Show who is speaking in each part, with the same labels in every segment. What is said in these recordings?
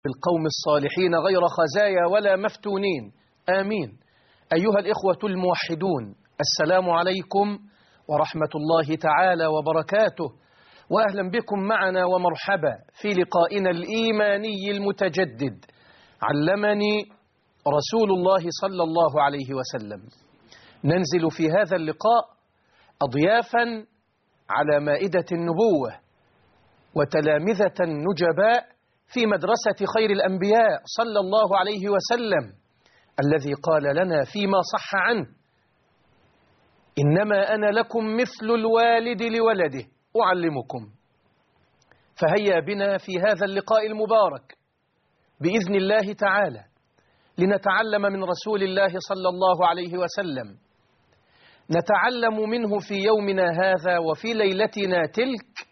Speaker 1: بالقوم الصالحين غير خزايا ولا مفتونين، آمين. أيها الإخوة الموحدون، السلام عليكم ورحمة الله تعالى وبركاته، وأهلا بكم معنا ومرحبا في لقائنا الإيماني المتجدد. علمني رسول الله صلى الله عليه وسلم. ننزل في هذا اللقاء أضيافا على مائدة النبوة وتلامذة نجباء في مدرسة خير الأنبياء صلى الله عليه وسلم، الذي قال لنا فيما صح عنه: إنما أنا لكم مثل الوالد لولده أعلمكم. فهيا بنا في هذا اللقاء المبارك بإذن الله تعالى لنتعلم من رسول الله صلى الله عليه وسلم، نتعلم منه في يومنا هذا وفي ليلتنا تلك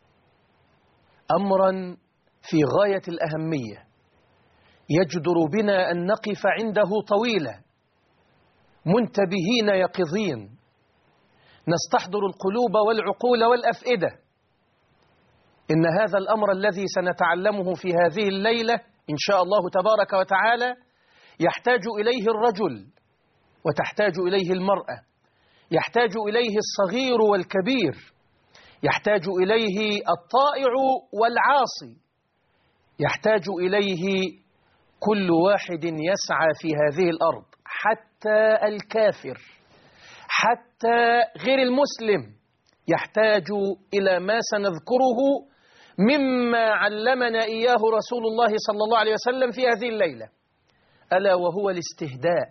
Speaker 1: أمرا في غاية الأهمية، يجدر بنا أن نقف عنده طويلا منتبهين يقظين، نستحضر القلوب والعقول والأفئدة. إن هذا الأمر الذي سنتعلمه في هذه الليلة إن شاء الله تبارك وتعالى يحتاج إليه الرجل وتحتاج إليه المرأة، يحتاج إليه الصغير والكبير، يحتاج إليه الطائع والعاصي، يحتاج إليه كل واحد يسعى في هذه الأرض، حتى الكافر، حتى غير المسلم يحتاج إلى ما سنذكره مما علمنا إياه رسول الله صلى الله عليه وسلم في هذه الليلة، ألا وهو الاستهداء.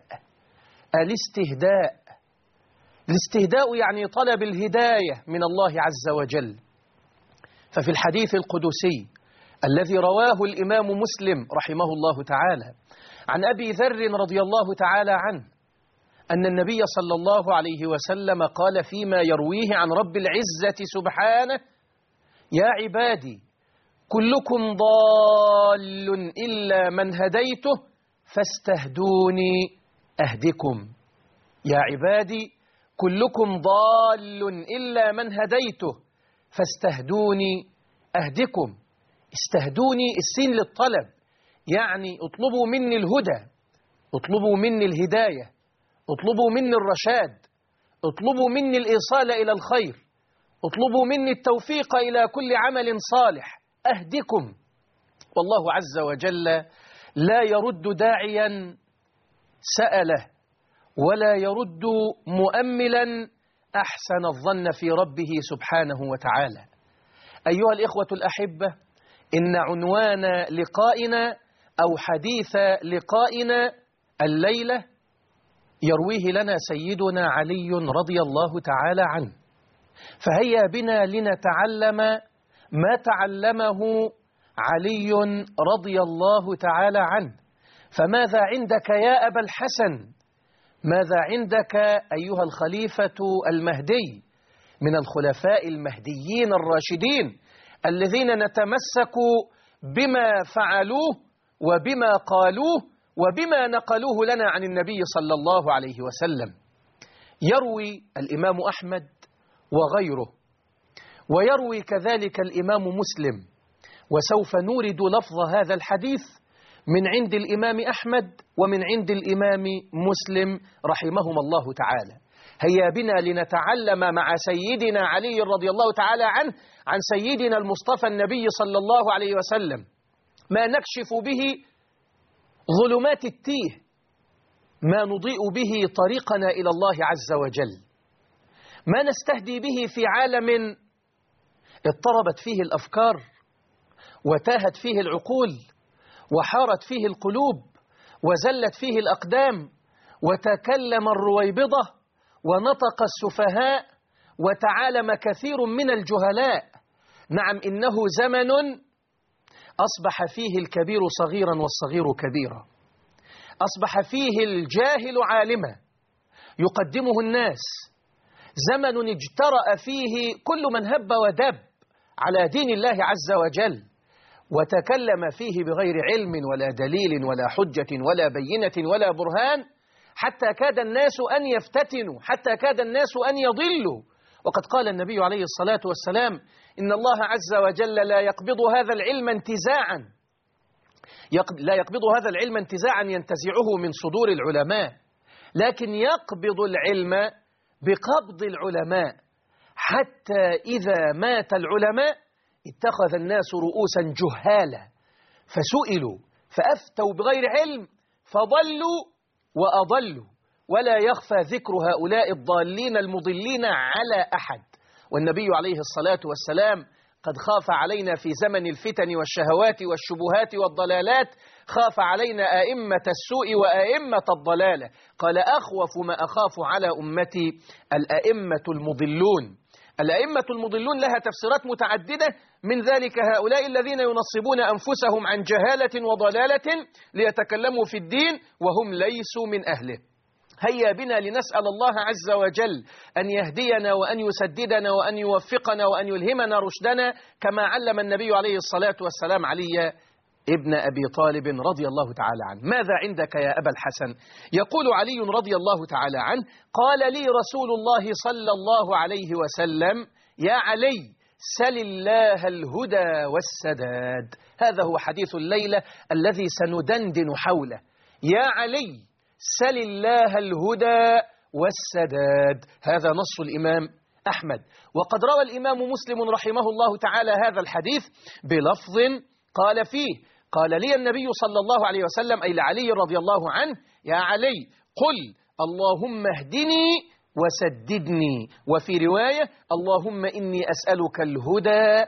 Speaker 1: الاستهداء يعني طلب الهداية من الله عز وجل. ففي الحديث القدسي الذي رواه الإمام مسلم رحمه الله تعالى عن أبي ذر رضي الله تعالى عنه أن النبي صلى الله عليه وسلم قال فيما يرويه عن رب العزة سبحانه: يا عبادي كلكم ضال إلا من هديته فاستهدوني أهدكم. يا عبادي كلكم ضال إلا من هديته فاستهدوني أهدكم. استهدوني السين للطلب، يعني اطلبوا مني الهدى، اطلبوا مني الهداية، اطلبوا مني الرشاد، اطلبوا مني الإيصال إلى الخير، اطلبوا مني التوفيق إلى كل عمل صالح أهدكم. والله عز وجل لا يرد داعيا سأله ولا يرد مؤملا أحسن الظن في ربه سبحانه وتعالى. أيها الإخوة الأحبة، إن عنوان لقائنا أو حديث لقائنا الليلة يرويه لنا سيدنا علي رضي الله تعالى عنه. فهيا بنا لنتعلم ما تعلمه علي رضي الله تعالى عنه. فماذا عندك يا أبا الحسن؟ ماذا عندك أيها الخليفة المهدي من الخلفاء المهديين الراشدين الذين نتمسك بما فعلوه وبما قالوه وبما نقلوه لنا عن النبي صلى الله عليه وسلم؟ يروي الإمام أحمد وغيره، ويروي كذلك الإمام مسلم، وسوف نورد لفظ هذا الحديث من عند الإمام أحمد ومن عند الإمام مسلم رحمهما الله تعالى. هيا بنا لنتعلم مع سيدنا علي رضي الله تعالى عنه عن سيدنا المصطفى النبي صلى الله عليه وسلم ما نكشف به ظلمات التيه، ما نضيء به طريقنا إلى الله عز وجل، ما نستهدي به في عالم اضطربت فيه الأفكار وتاهت فيه العقول وحارت فيه القلوب وزلت فيه الأقدام وتكلم الرويبضة ونطق السفهاء وتعالم كثير من الجهلاء. نعم، إنه زمن أصبح فيه الكبير صغيرا والصغير كبيرا، أصبح فيه الجاهل عالما يقدمه الناس، زمن اجترأ فيه كل من هب ودب على دين الله عز وجل وتكلم فيه بغير علم ولا دليل ولا حجة ولا بينة ولا برهان، حتى كاد الناس أن يفتتنوا، حتى كاد الناس أن يضلوا. وقد قال النبي عليه الصلاة والسلام: إن الله عز وجل لا يقبض هذا العلم انتزاعا، لا يقبض هذا العلم انتزاعا ينتزعه من صدور العلماء، لكن يقبض العلم بقبض العلماء، حتى إذا مات العلماء اتخذ الناس رؤوسا جهالا فسئلوا فأفتوا بغير علم فضلوا وأضلوا، ولا يخفى ذكر هؤلاء الضالين المضلين على أحد. والنبي عليه الصلاة والسلام قد خاف علينا في زمن الفتن والشهوات والشبهات والضلالات، خاف علينا أئمة السوء وأئمة الضلالة، قال أخوف ما أخاف على أمتي الأئمة المضلون. الأئمة المضلون لها تفسيرات متعددة، من ذلك هؤلاء الذين ينصبون أنفسهم عن جهالة وضلالة ليتكلموا في الدين وهم ليسوا من أهله. هيا بنا لنسأل الله عز وجل أن يهدينا وأن يسددنا وأن يوفقنا وأن يلهمنا رشدنا، كما علم النبي عليه الصلاة والسلام علي ابن أبي طالب رضي الله تعالى عنه. ماذا عندك يا أبا الحسن؟ يقول علي رضي الله تعالى عنه: قال لي رسول الله صلى الله عليه وسلم: يا علي سل الله الهدى والسداد. هذا هو حديث الليلة الذي سندندن حوله. يا علي سل الله الهدى والسداد. هذا نص الإمام أحمد، وقد روى الإمام مسلم رحمه الله تعالى هذا الحديث بلفظ قال فيه: قال لي النبي صلى الله عليه وسلم، أي لعلي رضي الله عنه: يا علي قل اللهم اهدني وسددني، وفي رواية: اللهم إني أسألك الهدى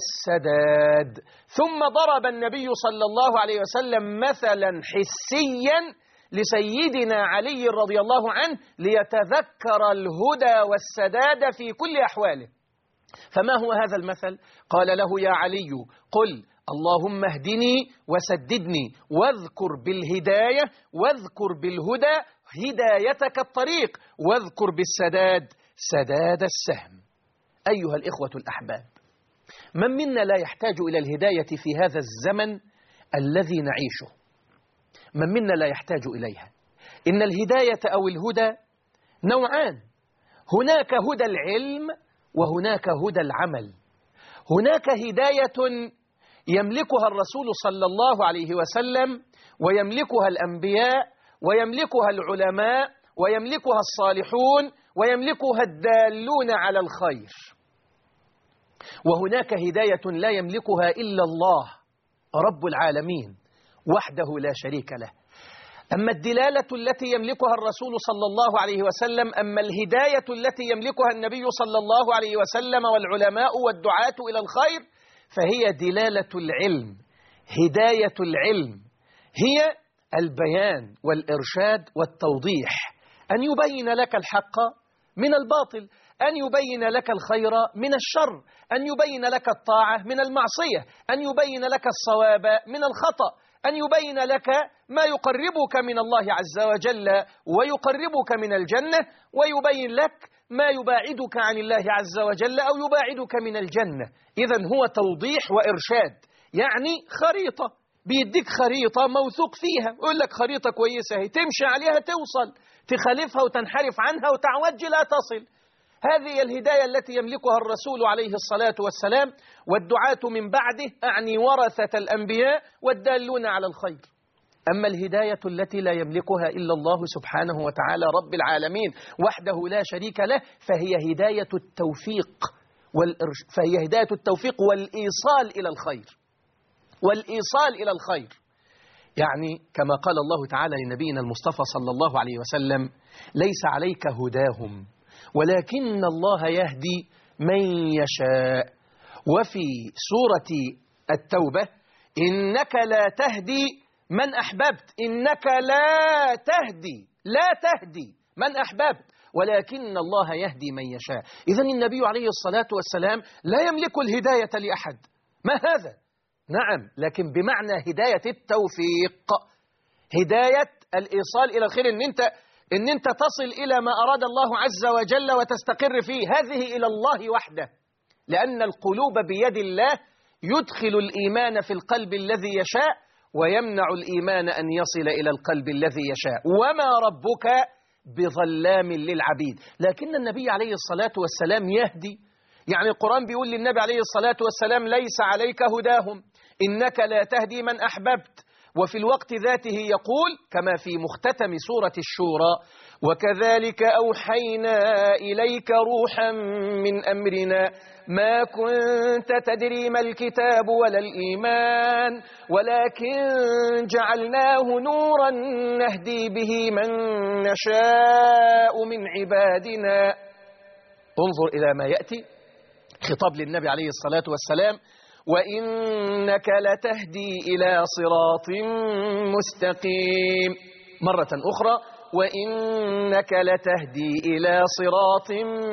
Speaker 1: والسداد. ثم ضرب النبي صلى الله عليه وسلم مثلا حسيا لسيدنا علي رضي الله عنه ليتذكر الهدى والسداد في كل أحواله. فما هو هذا المثل؟ قال له: يا علي قل اللهم اهدني وسددني، واذكر بالهداية، واذكر بالهدى هدايتك الطريق، واذكر بالسداد سداد السهم. أيها الإخوة الأحباب، من منا لا يحتاج إلى الهداية في هذا الزمن الذي نعيشه؟ من منا لا يحتاج إليها؟ إن الهداية أو الهدى نوعان: هناك هدى العلم وهناك هدى العمل. هناك هداية يملكها الرسول صلى الله عليه وسلم، ويملكها الأنبياء، ويملكها العلماء، ويملكها الصالحون، ويملكها الدالون على الخير. وهناك هداية لا يملكها إلا الله رب العالمين وحده لا شريك له. أما الدلالة التي يملكها الرسول صلى الله عليه وسلم، أما الهداية التي يملكها النبي صلى الله عليه وسلم والعلماء والدعاة إلى الخير، فهي دلالة العلم. هداية العلم هي البيان والإرشاد والتوضيح، أن يبين لك الحق من الباطل، أن يبين لك الخير من الشر، أن يبين لك الطاعة من المعصية، أن يبين لك الصواب من الخطأ، أن يبين لك ما يقربك من الله عز وجل ويقربك من الجنة، ويبين لك ما يباعدك عن الله عز وجل أو يباعدك من الجنة. إذن هو توضيح وإرشاد، يعني خريطة، بيديك خريطة موثوق فيها، يقول لك خريطة كويسة هي، تمشي عليها توصل، تخالفها وتنحرف عنها وتعوج لا تصل. هذه الهداية التي يملكها الرسول عليه الصلاة والسلام والدعاة من بعده، أعني ورثة الأنبياء والدالون على الخير. أما الهداية التي لا يملكها إلا الله سبحانه وتعالى رب العالمين وحده لا شريك له، فهي هداية التوفيق فهي هداية التوفيق والإيصال إلى الخير، والإيصال إلى الخير. يعني كما قال الله تعالى لنبينا المصطفى صلى الله عليه وسلم: ليس عليك هداهم ولكن الله يهدي من يشاء. وفي سورة التوبة: إنك لا تهدي من أحببت، إنك لا تهدي من أحببت ولكن الله يهدي من يشاء. إذن النبي عليه الصلاة والسلام لا يملك الهداية لأحد. ما هذا؟ نعم، لكن بمعنى هداية التوفيق، هداية الإيصال إلى الخير، إن أنت تصل إلى ما أراد الله عز وجل وتستقر فيه. هذه إلى الله وحده، لأن القلوب بيد الله، يدخل الإيمان في القلب الذي يشاء ويمنع الإيمان أن يصل إلى القلب الذي يشاء، وما ربك بظلام للعبيد. لكن النبي عليه الصلاة والسلام يهدي، يعني القرآن بيقول للنبي عليه الصلاة والسلام: ليس عليك هداهم، إنك لا تهدي من أحببت. وفي الوقت ذاته يقول كما في مختتم سورة الشورى: وكذلك أوحينا إليك روحا من أمرنا ما كنت تدري ما الكتاب ولا الإيمان ولكن جعلناه نورا نهدي به من نشاء من عبادنا. انظر إلى ما يأتي، خطاب للنبي عليه الصلاة والسلام: وإنك لتهدي إلى صراط مستقيم. مرة أخرى: وإنك لتهدي إلى صراط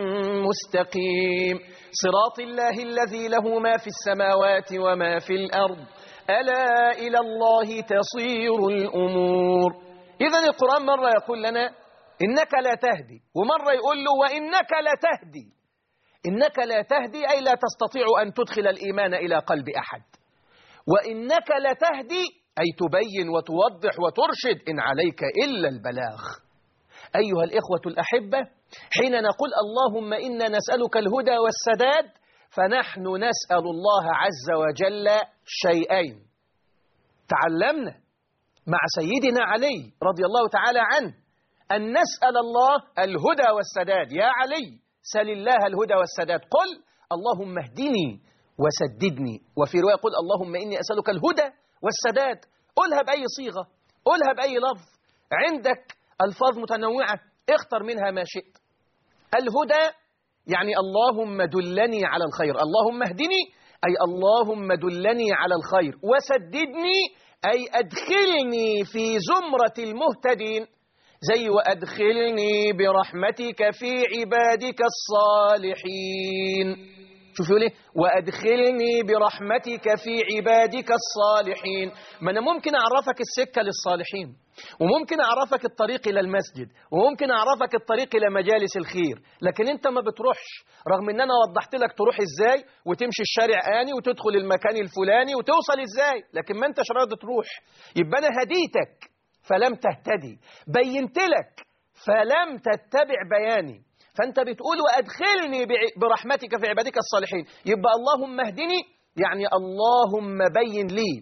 Speaker 1: مستقيم، صراط الله الذي له ما في السماوات وما في الأرض، ألا إلى الله تصير الأمور. إذن القرآن مرة يقول لنا إنك لا تهدي، ومرة يقول له وإنك لتهدي. إنك لا تهدي أي لا تستطيع أن تدخل الإيمان إلى قلب أحد، وإنك لتهدي أي تبين وتوضح وترشد، إن عليك إلا البلاغ. أيها الإخوة الأحبة، حين نقول اللهم إنا نسألك الهدى والسداد، فنحن نسأل الله عز وجل شيئين تعلمنا مع سيدنا علي رضي الله تعالى عنه أن نسأل الله الهدى والسداد. يا علي سل الله الهدى والسداد، قل اللهم اهدني وسددني، وفي رواية قل اللهم إني أسألك الهدى والسداد. قلها بأي صيغة، قلها بأي لفظ، عندك ألفاظ متنوعة، اختر منها ما شئت. الهدى يعني اللهم دلني على الخير، اللهم اهدني أي اللهم دلني على الخير، وسددني أي أدخلني في زمرة المهتدين، زي وأدخلني برحمتك في عبادك الصالحين. شوف يقول ايه؟ وأدخلني برحمتك في عبادك الصالحين. ما أنا ممكن أعرفك السكة للصالحين، وممكن أعرفك الطريق إلى المسجد، وممكن أعرفك الطريق إلى مجالس الخير، لكن أنت ما بتروحش، رغم أن أنا وضحت لك تروح إزاي وتمشي الشارع آني وتدخل المكان الفلاني وتوصل إزاي، لكن ما أنتش راضي تروح. يبقى أنا هديتك فلم تهتدي، بينت لك فلم تتبع بياني، فأنت بتقول وأدخلني برحمتك في عبادك الصالحين. يبقى اللهم اهدني يعني اللهم بين لي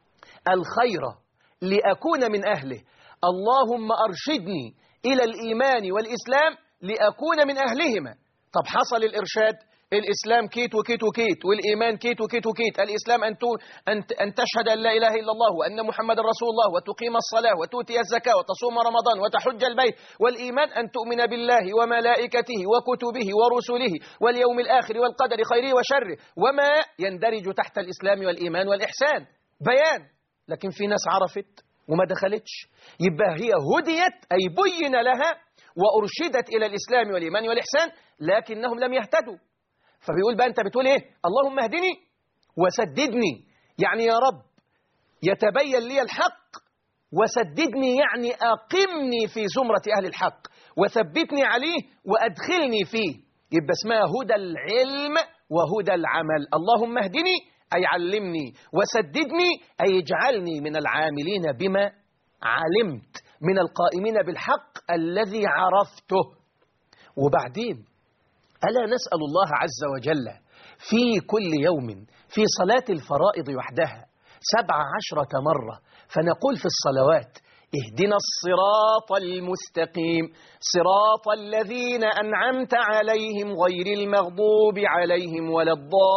Speaker 1: الخير لأكون من أهله، اللهم أرشدني إلى الإيمان والإسلام لأكون من أهلهما. طب حصل الإرشاد، الإسلام كيت وكيت وكيت، والإيمان كيت وكيت وكيت. الإسلام أن تشهد أن لا إله إلا الله وأن محمد رسول الله، وتقيم الصلاة، وتؤتي الزكاة، وتصوم رمضان، وتحج البيت. والإيمان أن تؤمن بالله وملائكته وكتبه ورسله واليوم الآخر والقدر خيره وشره، وما يندرج تحت الإسلام والإيمان والإحسان. بيان، لكن في ناس عرفت وما دخلتش، يبقى هي هديت أي بين لها وأرشدت إلى الإسلام والإيمان والإحسان، لكنهم لم يهتدوا. فبيقول بقى أنت بتقول إيه؟ اللهم اهدني وسددني، يعني يا رب يتبين لي الحق، وسددني يعني أقمني في زمرة أهل الحق، وثبتني عليه وأدخلني فيه. يبقى اسمها هدى العلم وهدى العمل. اللهم اهدني أي علمني، وسددني أي اجعلني من العاملين بما علمت، من القائمين بالحق الذي عرفته. وبعدين ألا نسأل الله عز وجل في كل يوم في صلاة الفرائض وحدها 17 مرة، فنقول في الصلوات اهدنا الصراط المستقيم صراط الذين أنعمت عليهم غير المغضوب عليهم ولا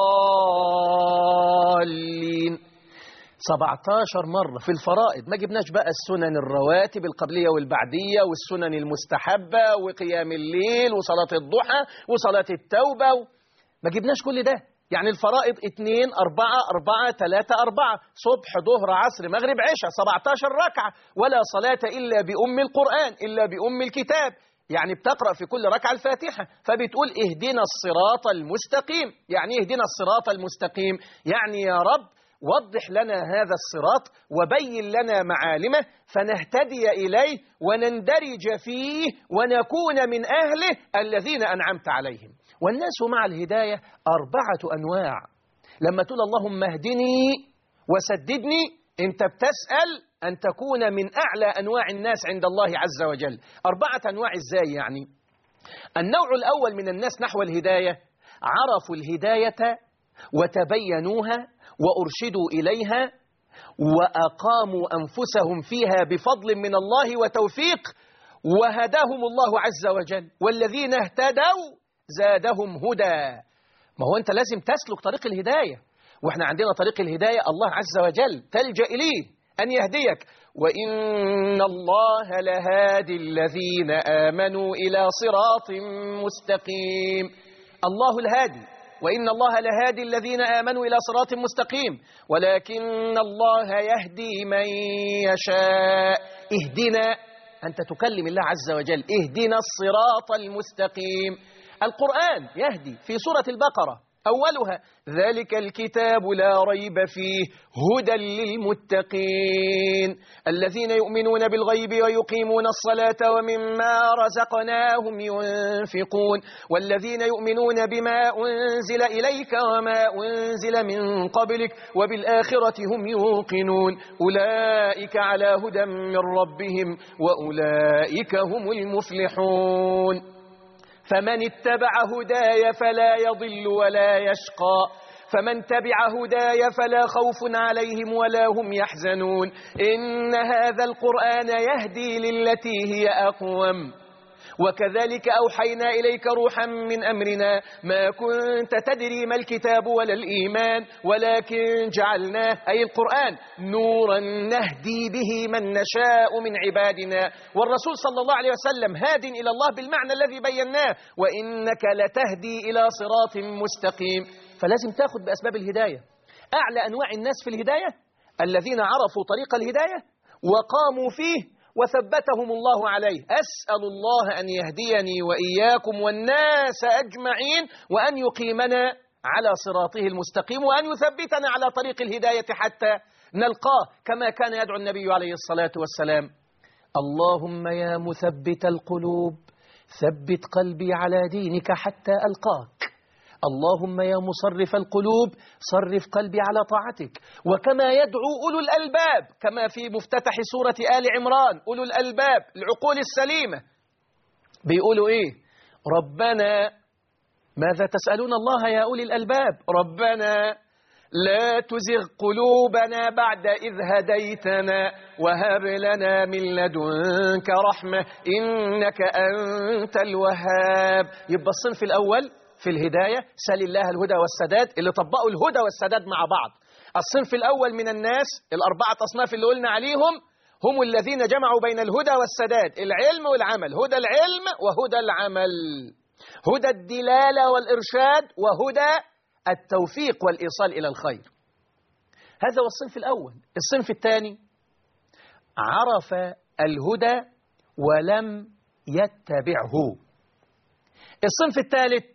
Speaker 1: الضالين. 17 مرة في الفرائض، ما جبناش بقى السنن الرواتب القبلية والبعدية والسنن المستحبة وقيام الليل وصلاة الضحى وصلاة التوبة ما جبناش كل ده. يعني الفرائض 2 4 4 3 4 صبح ظهر عصر مغرب عشاء، 17 ركعة، ولا صلاة إلا بأم القرآن إلا بأم الكتاب، يعني بتقرأ في كل ركعة الفاتحة. فبتقول اهدنا الصراط المستقيم، يعني اهدنا الصراط المستقيم يعني يا رب وضح لنا هذا الصراط وبين لنا معالمه فنهتدي إليه ونندرج فيه ونكون من أهله الذين أنعمت عليهم. والناس مع الهداية 4 أنواع. لما تقول اللهم اهدني وسددني، أنت بتسأل أن تكون من أعلى أنواع الناس عند الله عز وجل. 4 أنواع إزاي يعني؟ النوع الأول من الناس نحو الهداية عرفوا الهداية وتبينوها وأرشدوا إليها وأقاموا أنفسهم فيها بفضل من الله وتوفيق، وهداهم الله عز وجل. والذين اهتدوا زادهم هدى. ما هو أنت لازم تسلك طريق الهداية، وإحنا عندنا طريق الهداية الله عز وجل تلجأ إليه أن يهديك. وإن الله لهادي الذين آمنوا إلى صراط مستقيم. الله الهادي، وإن الله لهادي الذين آمنوا إلى صراط مستقيم، ولكن الله يهدي من يشاء. اهدنا، أنت تكلم الله عز وجل، اهدنا الصراط المستقيم. القرآن يهدي. في سورة البقرة أولها ذلك الكتاب لا ريب فيه هدى للمتقين الذين يؤمنون بالغيب ويقيمون الصلاة ومما رزقناهم ينفقون والذين يؤمنون بما أنزل إليك وما أنزل من قبلك وبالآخرة هم يوقنون أولئك على هدى من ربهم وأولئك هم المفلحون. فمن اتبع هداي فلا يضل ولا يشقى فمن تبع هداي فلا خوف عليهم ولا هم يحزنون. إن هذا القرآن يهدي للتي هي أقوم وكذلك أوحينا إليك روحا من أمرنا ما كنت تدري ما الكتاب ولا الإيمان ولكن جعلناه أي القرآن نورا نهدي به من نشاء من عبادنا. والرسول صلى الله عليه وسلم هاد إلى الله بالمعنى الذي بيناه وإنك لتهدي إلى صراط مستقيم. فلازم تأخذ بأسباب الهداية. أعلى أنواع الناس في الهداية الذين عرفوا طريق الهداية وقاموا فيه وثبتهم الله عليه. أسأل الله أن يهديني وإياكم والناس أجمعين وأن يقيمنا على صراطه المستقيم وأن يثبتنا على طريق الهداية حتى نلقاه كما كان يدعو النبي عليه الصلاة والسلام. اللهم يا مثبت القلوب ثبت قلبي على دينك حتى ألقاك. اللهم يا مصرف القلوب صرف قلبي على طاعتك. وكما يدعو أولو الألباب كما في مفتتح سورة آل عمران أولو الألباب العقول السليمة بيقولوا إيه؟ ربنا ماذا تسألون الله يا أولي الألباب؟ ربنا لا تزغ قلوبنا بعد إذ هديتنا وهب لنا من لدنك رحمة إنك أنت الوهاب. يبقى الصنف الأول في الهداية سل الله الهدى والسداد اللي طبقوا الهدى والسداد مع بعض. الصنف الأول من الناس الأربعة أصناف اللي قلنا عليهم هم الذين جمعوا بين الهدى والسداد العلم والعمل. هدى العلم وهدى العمل، هدى الدلالة والإرشاد وهدى التوفيق والإيصال إلى الخير. هذا هو الصنف الأول. الصنف الثاني عرف الهدى ولم يتبعه. الصنف الثالث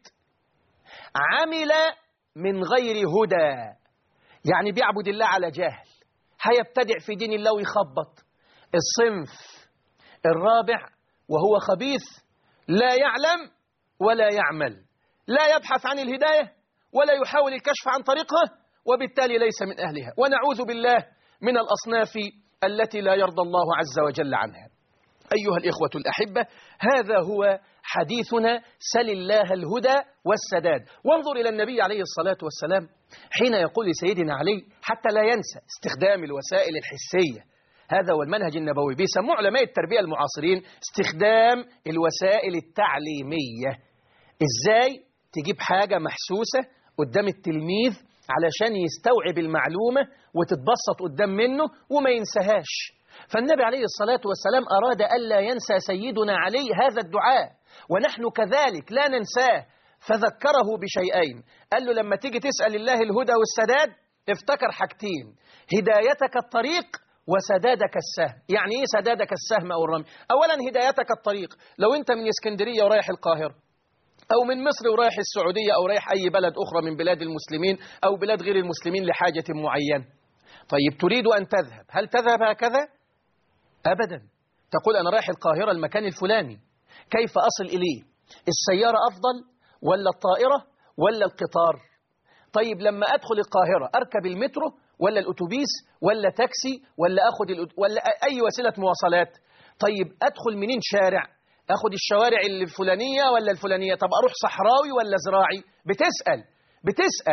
Speaker 1: عمل من غير هدى يعني بيعبد الله على جهل هيبتدع في دين الله ويخبط. الصنف الرابع وهو خبيث لا يعلم ولا يعمل لا يبحث عن الهداية ولا يحاول الكشف عن طريقها وبالتالي ليس من أهلها ونعوذ بالله من الأصناف التي لا يرضى الله عز وجل عنها. أيها الإخوة الأحبة هذا هو حديثنا سل الله الهدى والسداد. وانظر إلى النبي عليه الصلاة والسلام حين يقول لسيدنا علي حتى لا ينسى استخدام الوسائل الحسية. هذا هو المنهج النبوي بيسموه علماء التربية المعاصرين استخدام الوسائل التعليمية. إزاي تجيب حاجة محسوسة قدام التلميذ علشان يستوعب المعلومة وتتبسط قدام منه وما ينساهاش. فالنبي عليه الصلاة والسلام أراد ألا ينسى سيدنا علي هذا الدعاء ونحن كذلك لا ننساه فذكره بشيئين. قال له لما تيجي تسأل الله الهدى والسداد افتكر حاجتين: هدايتك الطريق وسدادك السهم. يعني إيه سدادك السهم أو الرمي؟ أولا هدايتك الطريق، لو أنت من اسكندرية ورايح القاهرة أو من مصر ورايح السعودية أو رايح أي بلد أخرى من بلاد المسلمين أو بلاد غير المسلمين لحاجة معينة، طيب تريد أن تذهب، هل تذهب هكذا؟ أبدا. تقول أنا رايح القاهرة المكان الفلاني، كيف أصل إليه؟ السيارة أفضل ولا الطائرة ولا القطار؟ طيب لما أدخل القاهرة أركب المترو ولا الأتوبيس ولا تاكسي ولا ولا أي وسيلة مواصلات؟ طيب أدخل منين شارع؟ أخذ الشوارع الفلانية ولا الفلانية؟ طب أروح صحراوي ولا زراعي؟ بتسأل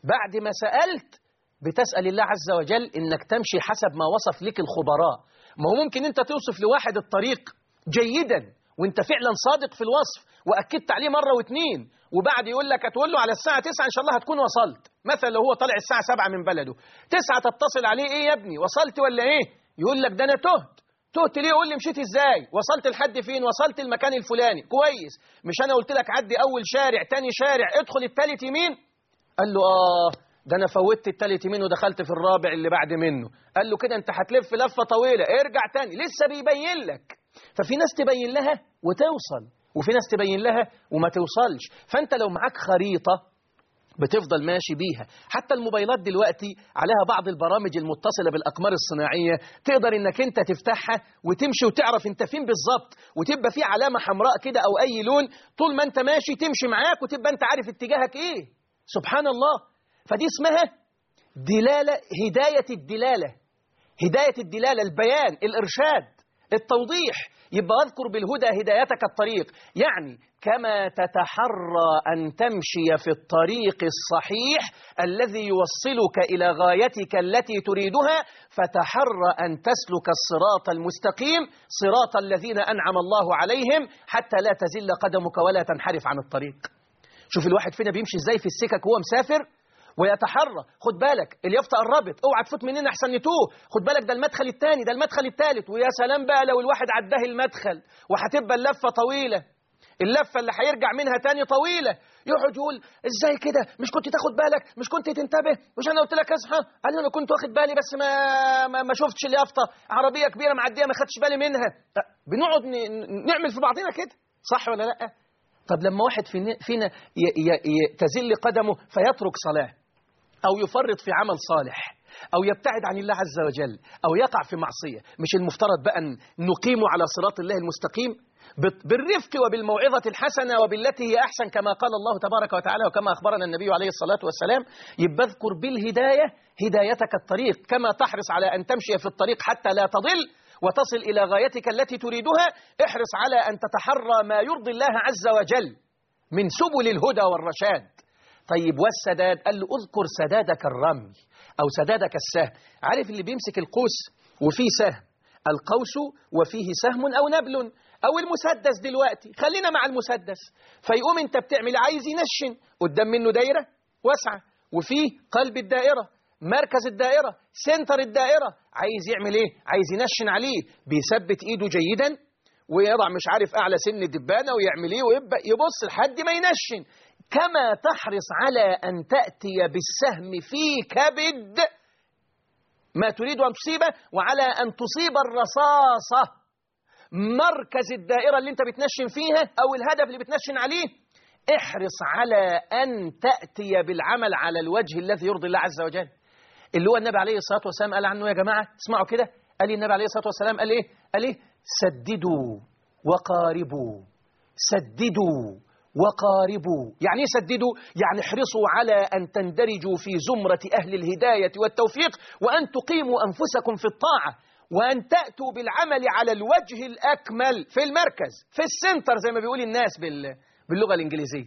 Speaker 1: بعد ما سألت بتسأل الله عز وجل إنك تمشي حسب ما وصف لك الخبراء. ما هو ممكن أنت توصف لواحد الطريق جيدا وأنت فعلا صادق في الوصف وأكدت عليه مرة واثنين، وبعد يقول لك هتقول له على الساعة 9 إن شاء الله هتكون وصلت، مثلا لو هو طالع الساعة 7 من بلده 9 تتصل عليه إيه يا ابني وصلت ولا إيه؟ يقول لك ده أنا تهت ليه؟ قول لي مشيت ازاي؟ وصلت لحد فين؟ وصلت المكان الفلاني. كويس، مش انا قلت لك عدي اول شارع تاني شارع ادخل التالت يمين؟ قال له ده انا فوتت التالت يمين ودخلت في الرابع اللي بعد منه. قال له كده انت هتلف لفه طويله، ارجع تاني. لسه بيبين لك. ففي ناس تبين لها وتوصل، وفي ناس تبين لها وما توصلش. فانت لو معاك خريطه بتفضل ماشي بيها. حتى الموبايلات دلوقتي عليها بعض البرامج المتصلة بالأقمار الصناعية، تقدر انك انت تفتحها وتمشي وتعرف انت فين بالظبط، وتبقى في علامة حمراء كده او اي لون، طول ما انت ماشي تمشي معاك وتبقى انت عارف اتجاهك ايه. سبحان الله. فدي اسمها دلالة، هداية الدلالة، هداية الدلالة، البيان، الإرشاد، التوضيح. يبقى اذكر بالهدى هدايتك الطريق، يعني كما تتحرى أن تمشي في الطريق الصحيح الذي يوصلك إلى غايتك التي تريدها، فتحرى أن تسلك الصراط المستقيم، صراط الذين أنعم الله عليهم، حتى لا تزل قدمك ولا تنحرف عن الطريق. شوف الواحد فينا بيمشي ازاي في السكك وهو مسافر ويتحرى. خد بالك اليافطة قربت، اوعى تفوت مننا احسن نتوه، خد بالك ده المدخل الثاني، ده المدخل الثالث. ويا سلام بقى لو الواحد عداه المدخل وهتبقى اللفة طويلة، اللفة اللي هيرجع منها تاني طويلة، يقعد يقول ازاي كده؟ مش كنت تاخد بالك؟ مش كنت تنتبه؟ مش انا قلت لك اصحى؟ قال انا كنت واخد بالي بس ما شفتش اليافطة، عربية كبيرة معدية ما خدتش بالي منها. بنقعد نعمل في بعضنا كده، صح ولا لا؟ طب لما واحد فينا تزل قدمه فيترك صلاة أو يفرط في عمل صالح أو يبتعد عن الله عز وجل أو يقع في معصية، مش المفترض بقى نقيمه على صراط الله المستقيم بالرفق وبالموعظة الحسنة وبالتي هي أحسن كما قال الله تبارك وتعالى وكما أخبرنا النبي عليه الصلاة والسلام؟ يبقى اذكر بالهداية هدايتك الطريق، كما تحرص على أن تمشي في الطريق حتى لا تضل وتصل إلى غايتك التي تريدها، احرص على أن تتحرى ما يرضي الله عز وجل من سبل الهدى والرشاد. طيب والسداد؟ قال له اذكر سدادك الرمي أو سدادك السهم. عارف اللي بيمسك القوس وفيه سهم، القوس وفيه سهم أو نبل أو المسدس. دلوقتي خلينا مع المسدس. فيقوم انت بتعمل عايز ينشن قدام منه دايرة واسعة وفيه قلب الدائرة، مركز الدائرة، سنتر الدائرة، عايز يعمل ايه؟ عايز ينشن عليه، بيثبت ايده جيدا ويضع مش عارف اعلى سن الدبانة ويعمل ايه ويبقى يبص لحد ما ينشن. كما تحرص على أن تأتي بالسهم في كبد ما تريد أن تصيبه، وعلى أن تصيب الرصاصة مركز الدائرة اللي انت بتنشن فيها أو الهدف اللي بتنشن عليه، احرص على أن تأتي بالعمل على الوجه الذي يرضي الله عز وجل، اللي هو النبي عليه الصلاة والسلام قال عنه. يا جماعة اسمعوا كده، قال النبي عليه الصلاة والسلام قال ايه؟ قال ايه؟ سددوا وقاربوا. سددوا وقاربوا يعني ايه سددوا؟ يعني احرصوا على أن تندرجوا في زمرة أهل الهداية والتوفيق، وأن تقيموا أنفسكم في الطاعة، وأن تأتوا بالعمل على الوجه الأكمل في المركز، في السنتر زي ما بيقول الناس باللغة الإنجليزية.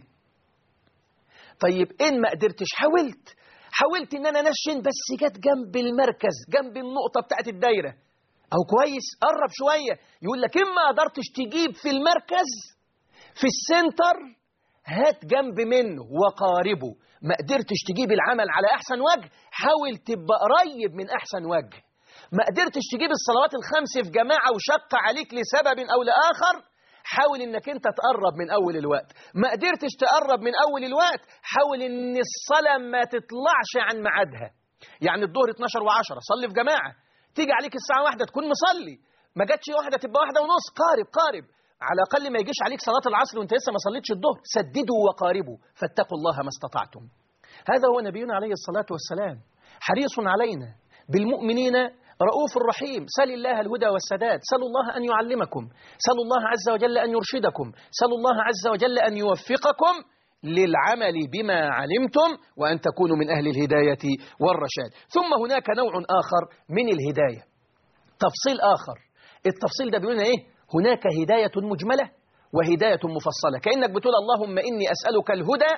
Speaker 1: طيب إن ما قدرتش حاولت إن أنا نشن بس جت جنب المركز، جنب النقطة بتاعت الدايرة، أو كويس قرب شوية. يقول لك إن ما قدرتش تجيب في المركز في السنتر هات جنب منه وقاربه. ما قدرتش تجيب العمل على أحسن وجه، حاول تبقى قريب من أحسن وجه. ما قدرتش تجيب الصلوات الخمس في جماعة وشق عليك لسبب أو لآخر، حاول إنك أنت تقرب من أول الوقت. ما قدرتش تقرب من أول الوقت، حاول إن الصلاة ما تطلعش عن ميعادها. يعني الظهر 12 و10 صلي في جماعة، تيجي عليك الساعة 1 تكون مصلي، ما جاتش 1 تبقى 1:30. قارب على الأقل ما يجيش عليك صلاة العصر وانت لسه ما صليتش الظهر. سددوا وقاربوا فاتقوا الله ما استطعتم. هذا هو نبينا عليه الصلاة والسلام، حريص علينا بالمؤمنين رؤوف رحيم. سل الله الهدى والسداد، سلوا الله أن يعلمكم، سلوا الله عز وجل أن يرشدكم، سلوا الله عز وجل أن يوفقكم للعمل بما علمتم وأن تكونوا من أهل الهداية والرشاد. ثم هناك نوع آخر من الهداية، تفصيل آخر. التفصيل ده بيقولنا إيه؟ هناك هداية مجملة وهداية مفصلة. كأنك بتقول اللهم إني أسألك الهدى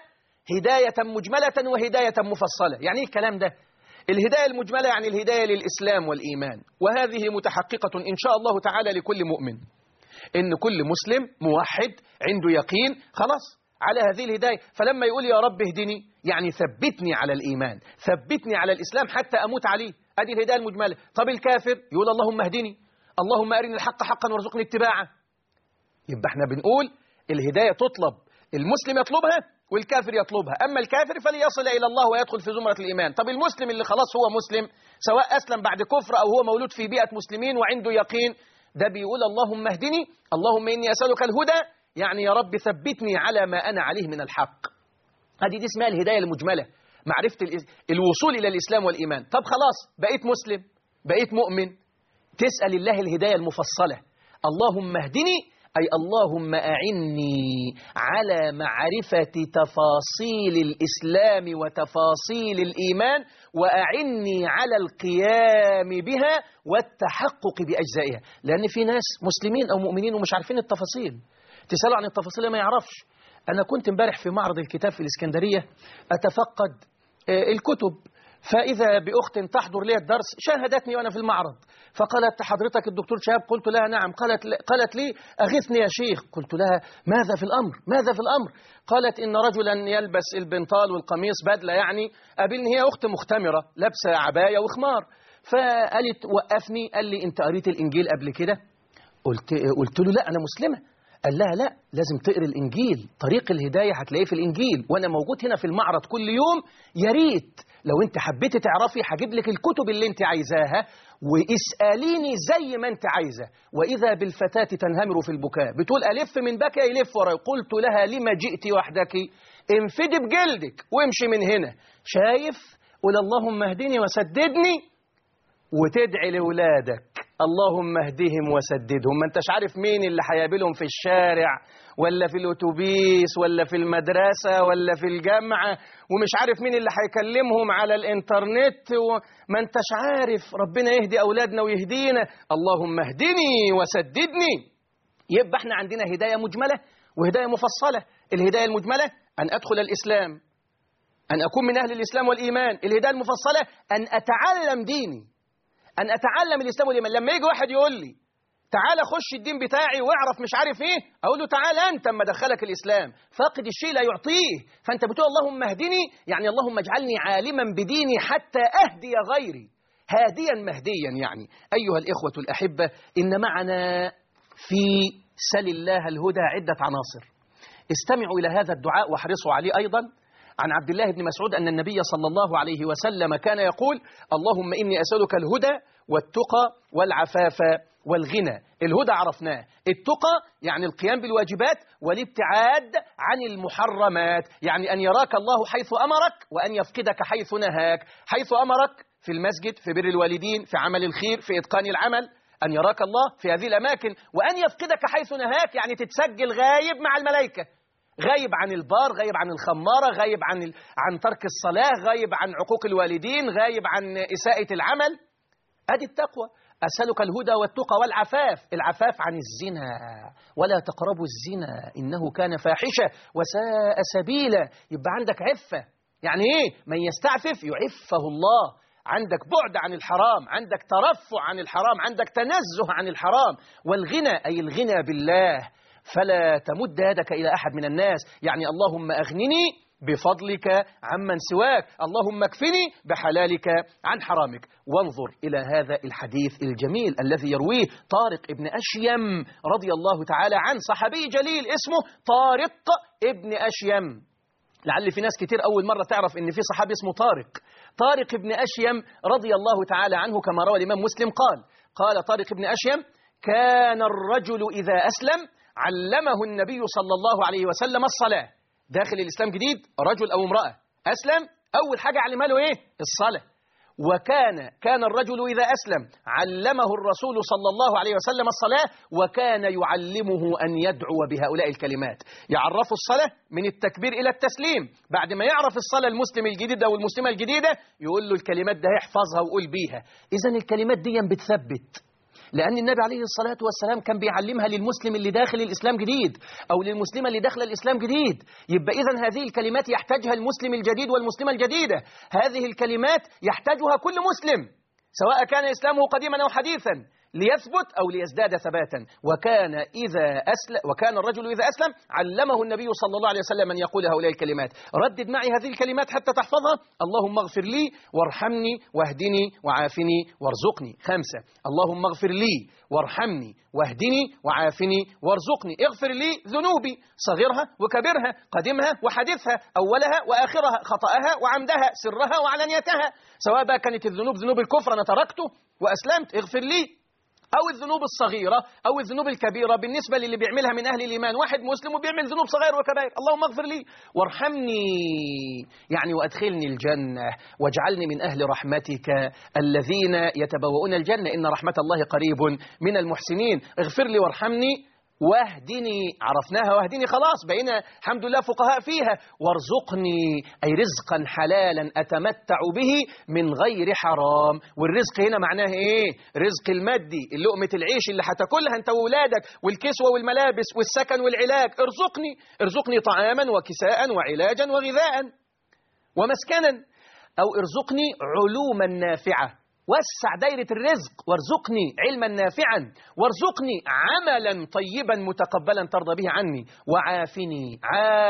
Speaker 1: هداية مجملة وهداية مفصلة. يعني إيه الكلام ده؟ الهداية المجملة يعني الهداية للإسلام والإيمان، وهذه متحققة إن شاء الله تعالى لكل مؤمن، إن كل مسلم موحد عنده يقين خلاص على هذه الهداية. فلما يقول يا رب اهدني يعني ثبتني على الإيمان، ثبتني على الإسلام حتى أموت عليه، هذه الهداية المجملة. طب الكافر يقول اللهم اهدني، اللهم أرني الحق حقا وارزقني اتباعه. يبقى احنا بنقول الهداية تطلب، المسلم يطلبها والكافر يطلبها. أما الكافر فليصل إلى الله ويدخل في زمرة الإيمان. طب المسلم اللي خلاص هو مسلم، سواء أسلم بعد كفر أو هو مولود في بيئة مسلمين وعنده يقين، ده بيقول اللهم اهدني، اللهم إني أسألك الهدى، يعني يا رب ثبتني على ما أنا عليه من الحق. هذه دي اسمها الهداية المجملة، معرفة الوصول إلى الإسلام والإيمان. طب خلاص بقيت مسلم، بقيت مؤمن، تسأل الله الهداية المفصلة، اللهم اهدني أي اللهم أعني على معرفة تفاصيل الإسلام وتفاصيل الإيمان، وأعني على القيام بها والتحقق بأجزائها. لأن في ناس مسلمين أو مؤمنين ومش عارفين التفاصيل، تسألوا عن التفاصيل ما يعرفش. أنا كنت امبارح في معرض الكتاب في الإسكندرية أتفقد الكتب، فإذا بأخت تحضر لي الدرس شاهدتني وأنا في المعرض، فقالت حضرتك الدكتور شهاب؟ قلت لها نعم. قالت لي أغثني يا شيخ. قلت لها ماذا في الأمر؟ ماذا في الأمر؟ قالت إن رجلا يلبس البنطال والقميص بدلة، يعني قابلني، هي أخت مختمرة لابسة عباية وخمار، فقالت وقفني، قال لي أنت قريت الإنجيل قبل كده؟ قلت له لا أنا مسلمة. قال لها لا، لازم تقري الإنجيل، طريق الهداية هتلاقيه في الإنجيل، وأنا موجود هنا في المعرض كل يوم، يا ريت لو أنت حبيتي تعرفي هجيب لك الكتب اللي أنت عايزاها واسأليني زي ما أنت عايزة. وإذا بالفتاة تنهمر في البكاء، بتقول ألف من بكى يلف وراي. قلت لها لما جئت وحدك؟ انفدي بجلدك وامشي من هنا. شايف؟ قل اللهم اهدني وسددني، وتدعي لأولادك اللهم اهدهم وسددهم. ما انتش عارف مين اللي هيقابلهم في الشارع ولا في الأتوبيس ولا في المدرسة ولا في الجامعة، ومش عارف مين اللي هيكلمهم على الإنترنت، وما انتش عارف. ربنا يهدي أولادنا ويهدينا. اللهم اهدني وسددني. يبقى احنا عندنا هداية مجملة وهداية مفصلة. الهداية المجملة أن أدخل الإسلام، أن أكون من أهل الإسلام والإيمان. الهداية المفصلة أن أتعلم ديني، أن أتعلم الإسلام والإيمان. لما يجي واحد يقول لي تعال خش الدين بتاعي واعرف مش عارف إيه، أقول له تعال أنت أما دخلك الإسلام، فاقد الشيء لا يعطيه. فأنت بتقول اللهم اهدني، يعني اللهم اجعلني عالما بديني حتى أهدي غيري هاديا مهديا. يعني أيها الإخوة الأحبة، إن معنا في سل الله الهدى عدة عناصر. استمعوا إلى هذا الدعاء واحرصوا عليه أيضا. عن عبد الله بن مسعود أن النبي صلى الله عليه وسلم كان يقول اللهم إني أسألك الهدى والتقى والعفاف والغنى. الهدى عرفناه، التقى يعني القيام بالواجبات والابتعاد عن المحرمات، يعني أن يراك الله حيث أمرك وأن يفقدك حيث نهاك. حيث أمرك في المسجد، في بر الوالدين، في عمل الخير، في إتقان العمل، أن يراك الله في هذه الأماكن. وأن يفقدك حيث نهاك يعني تتسجل غايب مع الملائكة، غايب عن البار، غايب عن الخمارة، غايب عن ترك الصلاة، غايب عن عقوق الوالدين، غايب عن إساءة العمل. هذه التقوى. أسألك الهدى والتقى والعفاف. العفاف عن الزنا، ولا تقربوا الزنا إنه كان فاحشة وساء سبيلا. يبقى عندك عفة. يعني إيه؟ من يستعفف يعفه الله. عندك بعد عن الحرام، عندك ترفع عن الحرام، عندك تنزه عن الحرام. والغنى أي الغنى بالله، فلا تمد يدك إلى أحد من الناس، يعني اللهم أغنني بفضلك عمن سواك، اللهم اكفني بحلالك عن حرامك. وانظر إلى هذا الحديث الجميل الذي يرويه طارق ابن أشيم رضي الله تعالى عنه، صحابي جليل اسمه طارق ابن أشيم. لعل في ناس كتير أول مرة تعرف إن في صحابي اسمه طارق ابن أشيم رضي الله تعالى عنه، كما روى الإمام مسلم قال طارق ابن أشيم كان الرجل إذا أسلم علمه النبي صلى الله عليه وسلم الصلاة. داخل الإسلام جديد، رجل أو امرأة أسلم، أول حاجة علمها له إيه؟ الصلاة. وكان الرجل إذا أسلم علمه الرسول صلى الله عليه وسلم الصلاة، وكان يعلمه أن يدعو بهؤلاء الكلمات. يعرف الصلاة من التكبير إلى التسليم. بعد ما يعرف الصلاة المسلم الجديد أو المسلمة الجديدة، يقول له الكلمات ده يحفظها وقول بيها. إذن الكلمات دي بتثبت. لأن النبي عليه الصلاة والسلام كان بيعلمها للمسلم اللي داخل الإسلام جديد أو للمسلمة اللي داخل الإسلام جديد. يبقى إذن هذه الكلمات يحتاجها المسلم الجديد والمسلمة الجديدة. هذه الكلمات يحتاجها كل مسلم سواء كان إسلامه قديما أو حديثا ليثبت أو ليزداد ثباتا. وكان الرجل إذا أسلم علمه النبي صلى الله عليه وسلم أن يقول هؤلاء الكلمات. ردد معي هذه الكلمات حتى تحفظها. اللهم اغفر لي وارحمني واهدني وعافني وارزقني. 5. اللهم اغفر لي وارحمني واهدني وعافني وارزقني. اغفر لي ذنوبي صغيرها وكبرها، قديمها وحديثها، أولها وآخرها، خطأها وعمدها، سرها وعلانيتها. سواء بقى كانت الذنوب ذنوب الكفر أنا تركته وأسلمت، اغفر لي، أو الذنوب الصغيرة أو الذنوب الكبيرة بالنسبة للي بيعملها من أهل الإيمان. واحد مسلم وبيعمل ذنوب صغير وكبائر، اللهم اغفر لي وارحمني يعني وأدخلني الجنة واجعلني من أهل رحمتك الذين يتبوؤون الجنة إن رحمة الله قريب من المحسنين. اغفر لي وارحمني واهدني، عرفناها واهدني خلاص بقينا الحمد لله فقهاء فيها. وارزقني أي رزقا حلالا أتمتع به من غير حرام. والرزق هنا معناه إيه؟ رزق المادي، لقمة العيش اللي هتاكلها أنت وولادك، والكسوة والملابس والسكن والعلاج. ارزقني طعاما وكساء وعلاجا وغذاء ومسكنا. أو ارزقني علوما نافعة، وسع دايرة الرزق. وارزقني علما نافعا، وارزقني عملا طيبا متقبلا ترضى به عني. وعافني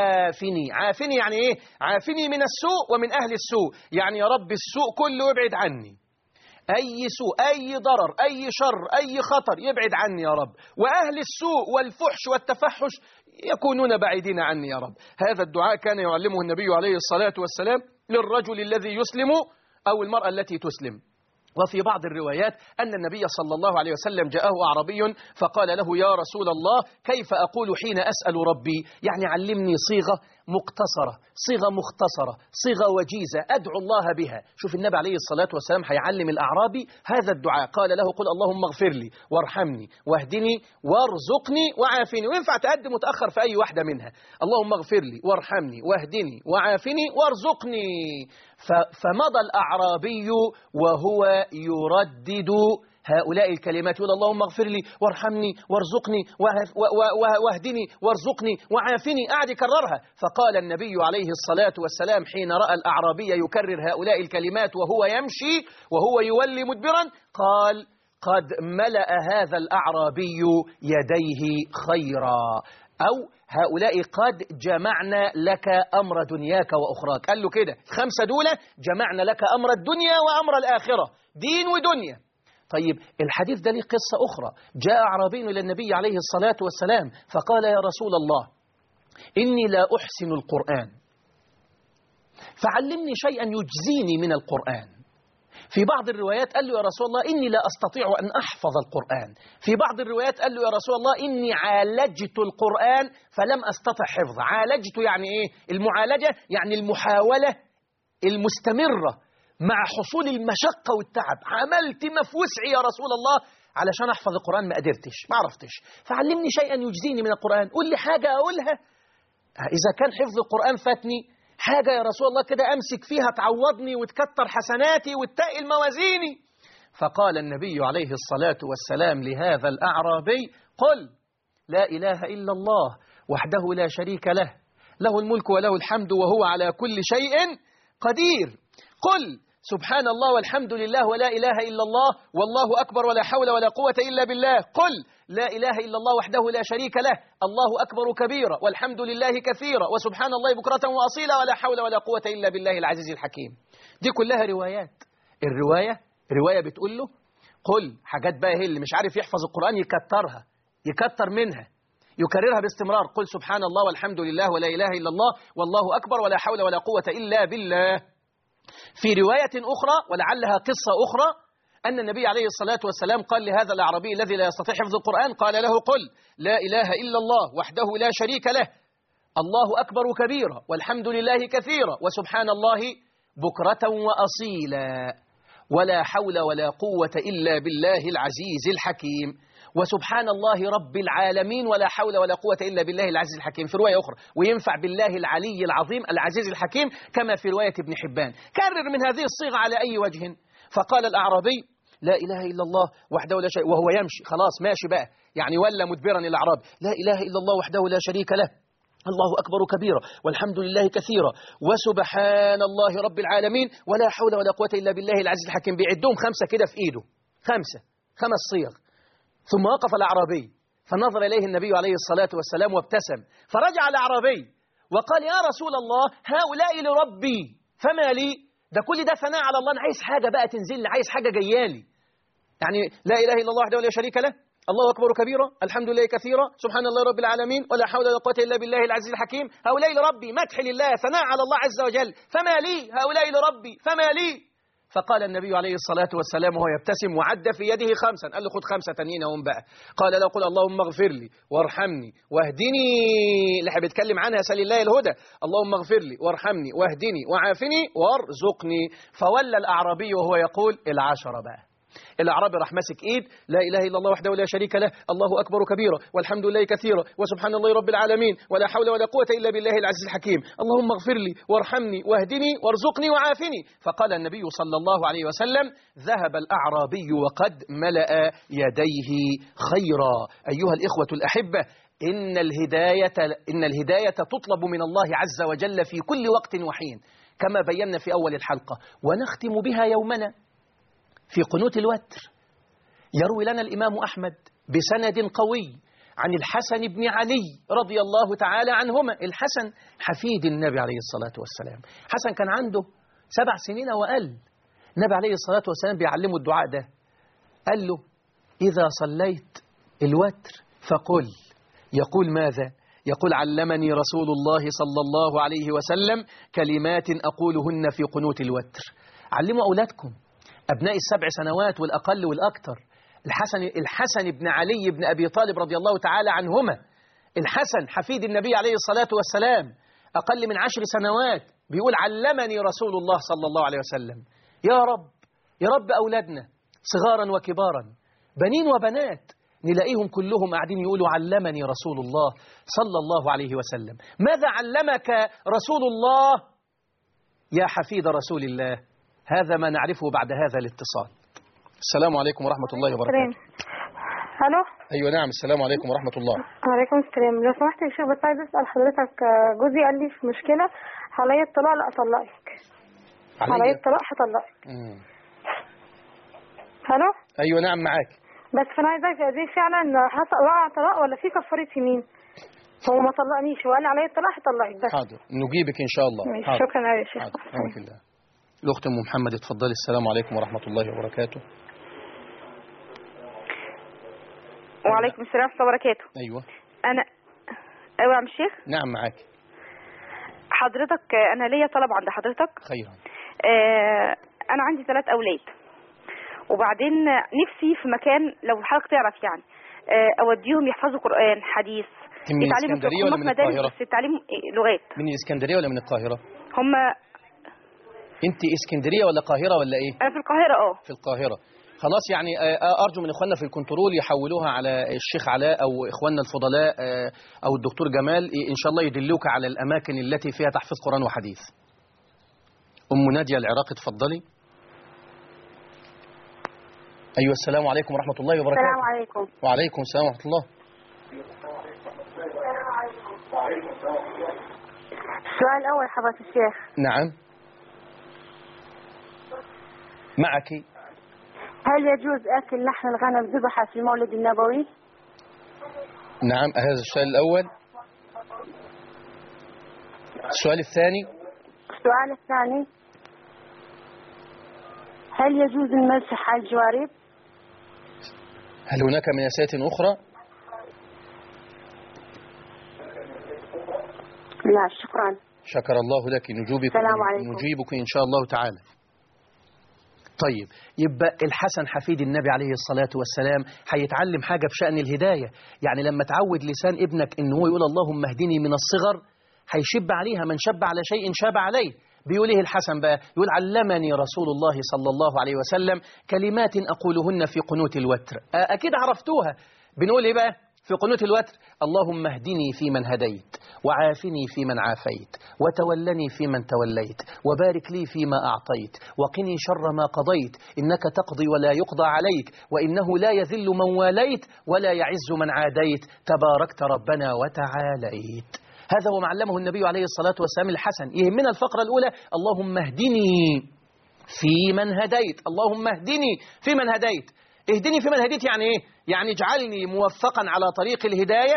Speaker 1: عافني يعني ايه؟ عافني من السوء ومن أهل السوء، يعني يا رب السوء كله يبعد عني، أي سوء أي ضرر أي شر أي خطر يبعد عني يا رب، وأهل السوء والفحش والتفحش يكونون بعيدين عني يا رب. هذا الدعاء كان يعلمه النبي عليه الصلاة والسلام للرجل الذي يسلم أو المرأة التي تسلم. وفي بعض الروايات أن النبي صلى الله عليه وسلم جاءه أعرابي فقال له يا رسول الله كيف أقول حين أسأل ربي؟ يعني علمني صيغة مقتصرة، صيغة مختصرة، صيغة وجيزة أدعو الله بها. شوف النبي عليه الصلاة والسلام هيعلم الأعرابي هذا الدعاء. قال له قل اللهم اغفر لي وارحمني واهدني وارزقني وعافني. وينفع تقدم وتأخر في أي واحدة منها. اللهم اغفر لي وارحمني واهدني وعافني وارزقني. فمضى الأعرابي وهو يردد هؤلاء الكلمات، يقول اللهم اغفر لي وارحمني وارزقني واهدني وارزقني وعافني. قاعد يكررها. فقال النبي عليه الصلاة والسلام حين رأى الأعرابي يكرر هؤلاء الكلمات وهو يمشي وهو يولي مدبرا قال قد ملأ هذا الأعرابي يديه خيرا، أو هؤلاء قد جمعنا لك أمر دنياك وأخراك. قال له كده 5 دولة جمعنا لك أمر الدنيا وأمر الآخرة، دين ودنيا. طيب الحديث ده ليه قصة أخرى. جاء أعرابي إلى النبي عليه الصلاة والسلام فقال يا رسول الله إني لا أحسن القرآن فعلمني شيئا يجزيني من القرآن. في بعض الروايات قال له يا رسول الله إني لا أستطيع أن أحفظ القرآن. في بعض الروايات قال له يا رسول الله إني عالجت القرآن فلم أستطع حفظه. عالجت يعني إيه؟ المعالجة يعني المحاولة المستمرة مع حصول المشقة والتعب. عملت ما في وسعي يا رسول الله علشان أحفظ القرآن ما قدرتش، ما عرفتش، فعلمني شيئا يجزيني من القرآن. قل لي حاجة أقولها إذا كان حفظ القرآن فاتني، حاجة يا رسول الله كده أمسك فيها تعوضني وتكتر حسناتي وتقل موازيني. فقال النبي عليه الصلاة والسلام لهذا الأعرابي قل لا إله إلا الله وحده لا شريك له، له الملك وله الحمد وهو على كل شيء قدير. قل سبحان الله والحمد لله ولا إله إلا الله والله أكبر ولا حول ولا قوة إلا بالله. قل لا إله إلا الله وحده لا شريك له الله أكبر كبيرا والحمد لله كثيرا وسبحان الله بكرة وأصيلا ولا حول ولا قوة إلا بالله العزيز الحكيم. دي كلها روايات. رواية بتقول له قل حاجات بقى هي اللي مش عارف يحفظ القرآن يكترها، يكتر منها، يكررها باستمرار. قل سبحان الله والحمد لله ولا إله إلا الله والله أكبر ولا حول ولا قوة إلا بالله. في رواية أخرى ولعلها قصة أخرى أن النبي عليه الصلاة والسلام قال لهذا الأعرابي الذي لا يستطيع حفظ القرآن قال له قل لا إله إلا الله وحده لا شريك له الله أكبر كبيرا والحمد لله كثيرا وسبحان الله بكرة وأصيلا ولا حول ولا قوة إلا بالله العزيز الحكيم وسبحان الله رب العالمين ولا حول ولا قوة إلا بالله العزيز الحكيم. في رواية أخرى وينفع بالله العلي العظيم العزيز الحكيم كما في رواية ابن حبان. كرر من هذه الصيغة على أي وجه. فقال الأعرابي لا إله إلا الله وحده لا شريك، وهو يمشي خلاص ماشي بقى يعني ولا مدبرا الأعرابي، لا إله إلا الله وحده لا شريك له الله أكبر كبيرا والحمد لله كثيرا وسبحان الله رب العالمين ولا حول ولا قوة إلا بالله العزيز الحكيم. بيعدهم 5 كده في إيده، 5 صيغ. ثم وقف الأعرابي فنظر إليه النبي عليه الصلاة والسلام وابتسم، فرجع الأعرابي وقال يا رسول الله هؤلاء لربي فما لي؟ ده كل ده ثناء على الله، أنا عايز حاجة بقى تنزل لي، عايز حاجة جيالي. يعني لا إله إلا الله وحده لا شريك له الله أكبر كبيرا الحمد لله كثيرا سبحان الله رب العالمين ولا حول ولا قوة إلا بالله العزيز الحكيم. هؤلاء لربي، مدح لله، ثناء على الله عز وجل، فما لي؟ هؤلاء لربي فما لي؟ فقال النبي عليه الصلاة والسلام وهو يبتسم وعد في يده 5، قال له خد 5 تانيين هم بقى. قال له قل اللهم اغفر لي وارحمني واهدني، اللي احنا بنتكلم عنها سل الله الهدى، اللهم اغفر لي وارحمني واهدني وعافني وارزقني. فولى الأعرابي وهو يقول 10 بقى. الأعرابي راح ماسك إيد لا إله إلا الله وحده لا شريك له الله أكبر كبيرا والحمد لله كثيرا وسبحان الله رب العالمين ولا حول ولا قوة إلا بالله العزيز الحكيم. اللهم اغفر لي وارحمني واهدني وارزقني وعافني. فقال النبي صلى الله عليه وسلم ذهب الأعرابي وقد ملأ يديه خيرا. أيها الإخوة الأحبة، إن الهداية تطلب من الله عز وجل في كل وقت وحين كما بينا في أول الحلقة، ونختم بها يومنا في قنوت الوتر. يروي لنا الإمام أحمد بسند قوي عن الحسن بن علي رضي الله تعالى عنهما. الحسن حفيد النبي عليه الصلاة والسلام، حسن كان عنده 7 سنين وأقل. النبي عليه الصلاة والسلام بيعلمه الدعاء ده، قال له إذا صليت الوتر فقل. يقول ماذا؟ يقول علمني رسول الله صلى الله عليه وسلم كلمات أقولهن في قنوت الوتر. علموا أولادكم أبناء ال7 سنوات والأقل والأكثر. الحسن بن علي بن أبي طالب رضي الله تعالى عنهما، الحسن حفيد النبي عليه الصلاة والسلام أقل من 10 سنوات، بيقول علمني رسول الله صلى الله عليه وسلم. يا رب أولادنا صغارا وكبارا بنين وبنات نلاقيهم كلهم قاعدين يقولوا علمني رسول الله صلى الله عليه وسلم. ماذا علمك رسول الله يا حفيد رسول الله؟ هذا ما نعرفه بعد هذا الاتصال. السلام عليكم ورحمة الله وبركاته.
Speaker 2: الو.
Speaker 1: أيوة نعم، السلام عليكم ورحمة الله.
Speaker 2: وعليكم السلام. لو سمحت يا شيخ بس عايز أسأل حضرتك، جوزي قال لي في مشكلة عليا الطلاق، لا أطلقك. عليا الطلاق هطلقك. الو.
Speaker 1: أيوة نعم معاك.
Speaker 2: بس فأنا عايزة دي فعلا وقع طلاق ولا في كفارة يمين؟ هو ما طلقنيش، هو قال لي عليا الطلاق هطلقك بس.
Speaker 1: حاضر نجيبك إن شاء الله.
Speaker 2: شكرا يا شيخ.
Speaker 1: حاضر الله. الأخت أم محمد اتفضلي. السلام عليكم ورحمة الله وبركاته.
Speaker 2: وعليكم السلام ورحمة الله وبركاته.
Speaker 1: أيوة.
Speaker 2: أيوة يا عم الشيخ.
Speaker 1: نعم معاك.
Speaker 2: حضرتك أنا ليا طلب عند حضرتك.
Speaker 1: خيرا.
Speaker 2: أنا عندي 3 أولاد، وبعدين نفسي في مكان لو حضرتك تعرف يعني أوديهم يحفظوا قرآن حديث.
Speaker 1: من الإسكندرية ولا من القاهرة؟
Speaker 2: بس تعليم لغات.
Speaker 1: من الإسكندرية ولا من القاهرة؟
Speaker 2: هم.
Speaker 1: أنت إسكندرية ولا قاهرة ولا إيه؟
Speaker 2: أنا في القاهرة.
Speaker 1: في القاهرة. خلاص يعني أرجو من إخواننا في الكنترول يحولوها على الشيخ علاء أو إخواننا الفضلاء أو الدكتور جمال، إن شاء الله يدلوك على الأماكن التي فيها تحفيظ قرآن وحديث. أم نادية العراقي اتفضلي. أيوة السلام عليكم ورحمة الله وبركاته.
Speaker 2: السلام عليكم.
Speaker 1: وعليكم السلام ورحمة الله.
Speaker 2: السؤال الأول حضرة الشيخ.
Speaker 1: نعم معك.
Speaker 2: هل يجوز أكل لحم الغنم ذبح في المولد النبوي؟
Speaker 1: نعم، هذا السؤال الأول. السؤال الثاني.
Speaker 2: السؤال الثاني، هل يجوز المسح على الجوارب؟
Speaker 1: هل هناك مياسات أخرى؟
Speaker 2: لا شكرا.
Speaker 1: شكر الله لك. نجيبك إن شاء الله تعالى. طيب، يبقى الحسن حفيد النبي عليه الصلاة والسلام هيتعلم حاجة بشأن الهداية. يعني لما تعود لسان ابنك إن هو يقول اللهم اهدني من الصغر هيشب عليها، من شب على شيء شاب عليه. بيقول ايه الحسن بقى؟ يقول علمني رسول الله صلى الله عليه وسلم كلمات أقولهن في قنوت الوتر. أكيد عرفتوها. بنقول ايه بقى؟ في قنوت الوتر: اللهم اهدني فيمن هديت، وعافني فيمن عافيت، وتولني فيمن توليت، وبارك لي فيما أعطيت، وقني شر ما قضيت، إنك تقضي ولا يقضى عليك، وإنه لا يذل من واليت ولا يعز من عاديت، تباركت ربنا وتعاليت. هذا هو ما علمه النبي عليه الصلاة والسلام الحسن. يهمنا الفقرة الأولى: اللهم اهدني فيمن هديت. اللهم اهدني فيمن هديت. اهدني فيمن هديت يعني إيه؟ يعني اجعلني موفقا على طريق الهداية.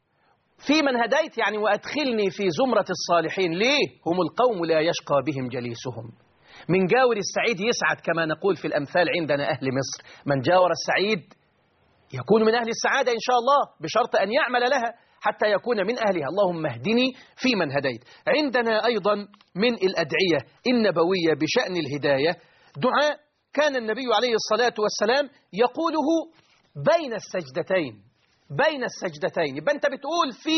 Speaker 1: فيمن هديت يعني وأدخلني في زمرة الصالحين. ليه؟ هم القوم لا يشقى بهم جليسهم. من جاور السعيد يسعد، كما نقول في الأمثال عندنا أهل مصر: من جاور السعيد يكون من أهل السعادة إن شاء الله، بشرط أن يعمل لها حتى يكون من أهلها. اللهم اهدني فيمن هديت. عندنا أيضا من الأدعية النبوية بشأن الهداية دعاء كان النبي عليه الصلاة والسلام يقوله بين السجدتين. بين السجدتين يبقى أنت بتقول في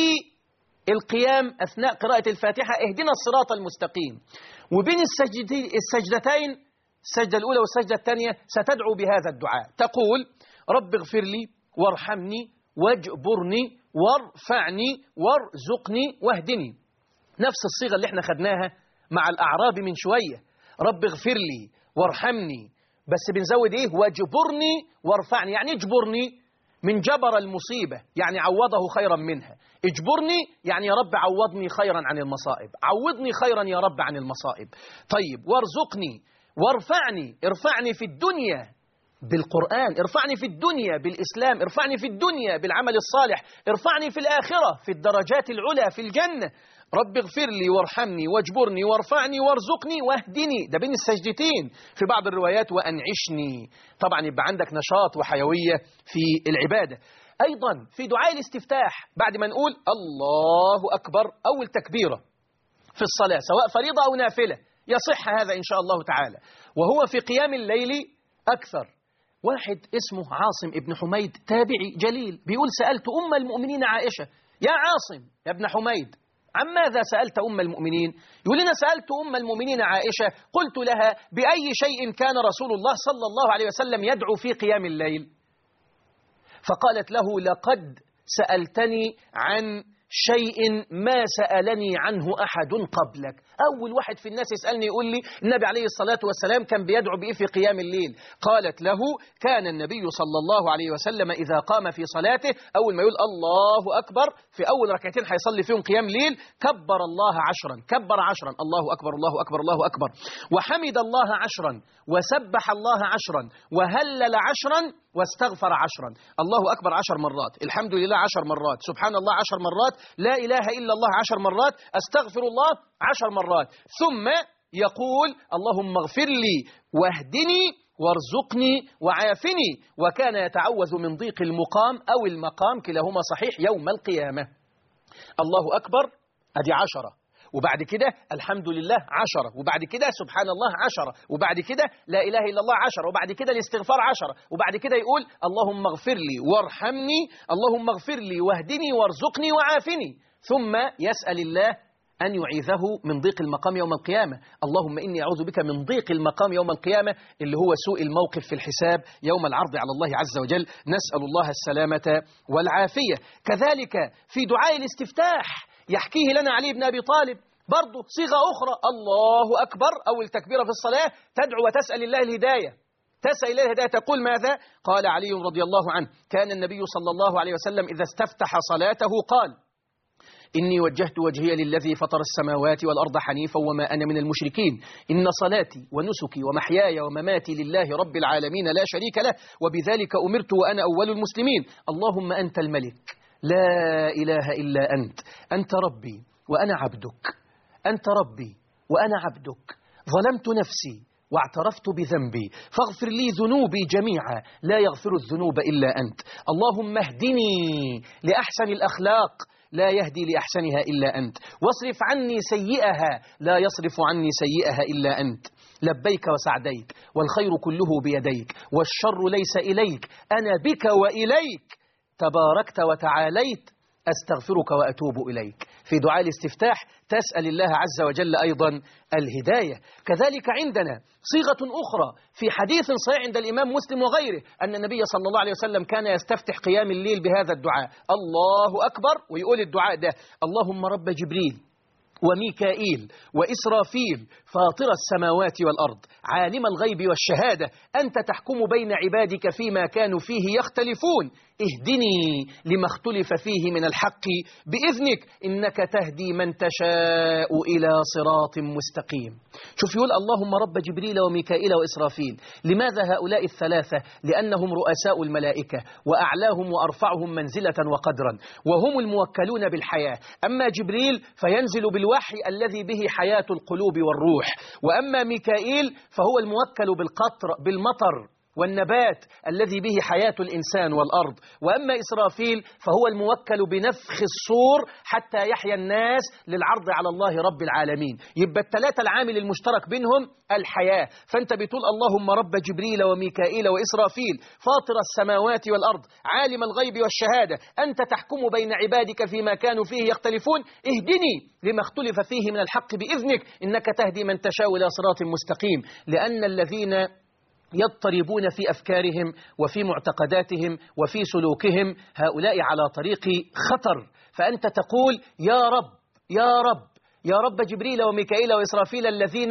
Speaker 1: القيام أثناء قراءة الفاتحة: اهدنا الصراط المستقيم. وبين السجدتين، السجدة الأولى والسجدة الثانية، ستدعو بهذا الدعاء، تقول: رب اغفر لي وارحمني واجبرني وارفعني وارزقني واهدني. نفس الصيغة اللي احنا خدناها مع الأعراب من شوية: رب اغفر لي وارحمني، بس بنزود ايه؟ واجبرني وارفعني. يعني اجبرني من جبر المصيبة، يعني عوضه خيرا منها. اجبرني يعني يا رب عوضني خيرا عن المصائب، عوضني خيرا يا رب عن المصائب. طيب، وارزقني وارفعني. ارفعني في الدنيا بالقرآن، ارفعني في الدنيا بالإسلام، ارفعني في الدنيا بالعمل الصالح، ارفعني في الآخرة في الدرجات العلى في الجنة. رب اغفر لي وارحمني واجبرني وارفعني وارزقني واهدني. ده بين السجدتين. في بعض الروايات: وأنعشني. طبعا يبقى عندك نشاط وحيوية في العبادة. أيضا في دعاء الاستفتاح بعد ما نقول الله أكبر أول تكبيرة في الصلاة، سواء فريضة أو نافلة، يصح هذا إن شاء الله تعالى، وهو في قيام الليل أكثر. واحد اسمه عاصم ابن حميد، تابعي جليل، بيقول: سألت أم المؤمنين عائشة: يا عاصم يا ابن حميد، عن ماذا سألت أم المؤمنين؟ يقول لنا: سألت أم المؤمنين عائشة، قلت لها: بأي شيء كان رسول الله صلى الله عليه وسلم يدعو في قيام الليل؟ فقالت له: لقد سألتني عن شيء ما سألني عنه أحد قبلك. أول واحد في الناس يسألني يقول لي النبي عليه الصلاة والسلام كان بيدعو بإيه في قيام الليل؟ قالت له: كان النبي صلى الله عليه وسلم إذا قام في صلاته، أول ما يقول الله أكبر في أول ركعتين هيصلي فيهم قيام ليل، كبر الله 10، كبر 10، الله أكبر الله أكبر الله أكبر، وحمد الله 10، وسبح الله 10، وهلل 10، واستغفر 10. الله أكبر 10 مرات، الحمد لله 10 مرات، سبحان الله 10 مرات، لا إله إلا الله 10 مرات، أستغفر الله 10 مرات. ثم يقول: اللهم اغفر لي واهدني وارزقني وعافني. وكان يتعوذ من ضيق المقام أو المقام، كلاهما صحيح، يوم القيامة. الله أكبر أدي 10، وبعد كده الحمد لله 10، وبعد كده سبحان الله 10، وبعد كده لا إله إلا الله 10، وبعد كده الاستغفار 10، وبعد كده يقول: اللهم اغفر لي وارحمني، اللهم اغفر لي واهدني وارزقني وعافني. ثم يسأل الله أن يعيذه من ضيق المقام يوم القيامة. اللهم إني أعوذ بك من ضيق المقام يوم القيامة، اللي هو سوء الموقف في الحساب يوم العرض على الله عز وجل. نسأل الله السلامة والعافية. كذلك في دعاء الاستفتاح يحكيه لنا علي بن أبي طالب برضو صيغة أخرى: الله أكبر أول تكبيرة في الصلاة، تدعو وتسأل الله الهداية. تسأل الله الهداية، تقول ماذا؟ قال علي رضي الله عنه: كان النبي صلى الله عليه وسلم إذا استفتح صلاته قال: إني وجهت وجهي للذي فطر السماوات والأرض حنيفا وما أنا من المشركين، إن صلاتي ونسكي ومحياي ومماتي لله رب العالمين لا شريك له، وبذلك أمرت وأنا أول المسلمين. اللهم أنت الملك لا إله إلا أنت، أنت ربي وأنا عبدك، أنت ربي وأنا عبدك، ظلمت نفسي واعترفت بذنبي، فاغفر لي ذنوبي جميعا، لا يغفر الذنوب إلا أنت. اللهم اهدني لأحسن الأخلاق، لا يهدي لأحسنها إلا أنت، واصرف عني سيئها، لا يصرف عني سيئها إلا أنت. لبيك وسعديك، والخير كله بيديك، والشر ليس إليك، أنا بك وإليك، تباركت وتعاليت، أستغفرك وأتوب إليك. في دعاء الاستفتاح تسأل الله عز وجل أيضا الهداية. كذلك عندنا صيغة أخرى في حديث صحيح عند الإمام مسلم وغيره أن النبي صلى الله عليه وسلم كان يستفتح قيام الليل بهذا الدعاء: الله أكبر، ويقول الدعاء ده: اللهم رب جبريل وميكائيل وإسرافيل فاطر السماوات والأرض عالم الغيب والشهادة أنت تحكم بين عبادك فيما كانوا فيه يختلفون اهدني لما اختلف فيه من الحق بإذنك إنك تهدي من تشاء إلى صراط مستقيم. شوف يقول اللهم رب جبريل وميكائيل وإسرافيل. لماذا هؤلاء الثلاثة؟ لأنهم رؤساء الملائكة وأعلاهم وأرفعهم منزلة وقدرا، وهم الموكلون بالحياة. أما جبريل فينزل بالوحي الذي به حياة القلوب والروح، وأما ميكائيل فهو الموكل بالمطر والنبات الذي به حياة الإنسان والأرض، وأما إسرافيل فهو الموكل بنفخ الصور حتى يحيا الناس للعرض على الله رب العالمين. يبقى الثلاثة العامل المشترك بينهم الحياة. فأنت بتقول اللهم رب جبريل وميكائيل وإسرافيل فاطر السماوات والأرض عالم الغيب والشهادة أنت تحكم بين عبادك فيما كانوا فيه يختلفون اهدني لما اختلف فيه من الحق بإذنك إنك تهدي من تشاء إلى صراط مستقيم. لأن الذين يضطربون في أفكارهم وفي معتقداتهم وفي سلوكهم هؤلاء على طريق خطر. فأنت تقول يا رب يا رب يا رب جبريل وميكائيل وإسرافيل الذين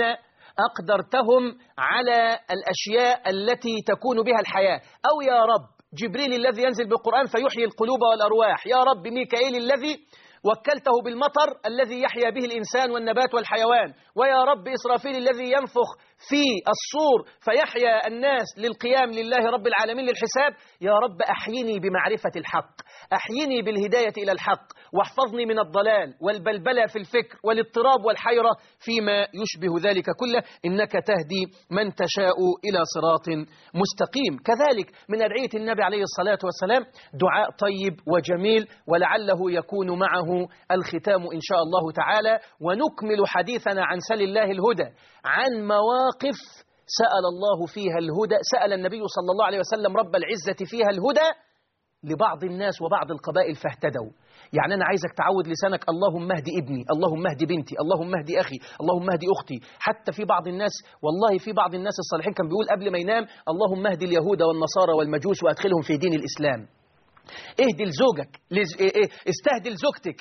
Speaker 1: أقدرتهم على الأشياء التي تكون بها الحياة، أو يا رب جبريل الذي ينزل بالقرآن فيحيي القلوب والأرواح، يا رب ميكائيل الذي وكلته بالمطر الذي يحيا به الإنسان والنبات والحيوان، ويا رب إسرافيل الذي ينفخ في الصور فيحيا الناس للقيام لله رب العالمين للحساب. يا رب أحيني بمعرفة الحق، أحيني بالهداية إلى الحق، واحفظني من الضلال والبلبلة في الفكر والاضطراب والحيرة فيما يشبه ذلك كله إنك تهدي من تشاء إلى صراط مستقيم. كذلك من أدعية النبي عليه الصلاة والسلام دعاء طيب وجميل ولعله يكون معه الختام إن شاء الله تعالى، ونكمل حديثنا عن سل الله الهدى، عن مواقف سأل الله فيها الهدى، سأل النبي صلى الله عليه وسلم رب العزة فيها الهدى لبعض الناس وبعض القبائل فاهتدوا. يعني أنا عايزك تعود لسانك اللهم اهدي ابني، اللهم اهدي بنتي، اللهم اهدي أخي، اللهم اهدي أختي. حتى في بعض الناس، والله في بعض الناس الصالحين كان بيقول قبل ما ينام اللهم اهدي اليهود والنصارى والمجوس وأدخلهم في دين الإسلام. اهدي لزوجك، استهدي لزوجتك،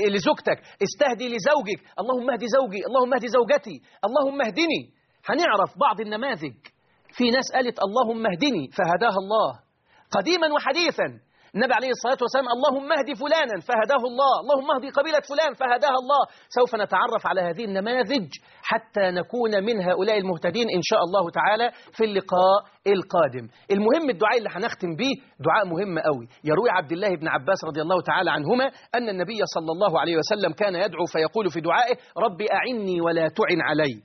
Speaker 1: استهدي لزوجك، اللهم اهدي زوجي، اللهم اهدي زوجتي، اللهم اهدني. هنعرف بعض النماذج. في ناس قالت اللهم اهدني فهداها الله قديما وحديثا. النبي عليه الصلاة والسلام اللهم اهدي فلانا فهداه الله، اللهم اهدي قبيلة فلان فهداها الله. سوف نتعرف على هذه النماذج حتى نكون من هؤلاء المهتدين إن شاء الله تعالى في اللقاء القادم. المهم الدعاء اللي هنختم به دعاء مهم قوي. يروي عبد الله بن عباس رضي الله تعالى عنهما أن النبي صلى الله عليه وسلم كان يدعو فيقول في دعائه رب أعني ولا تعن علي،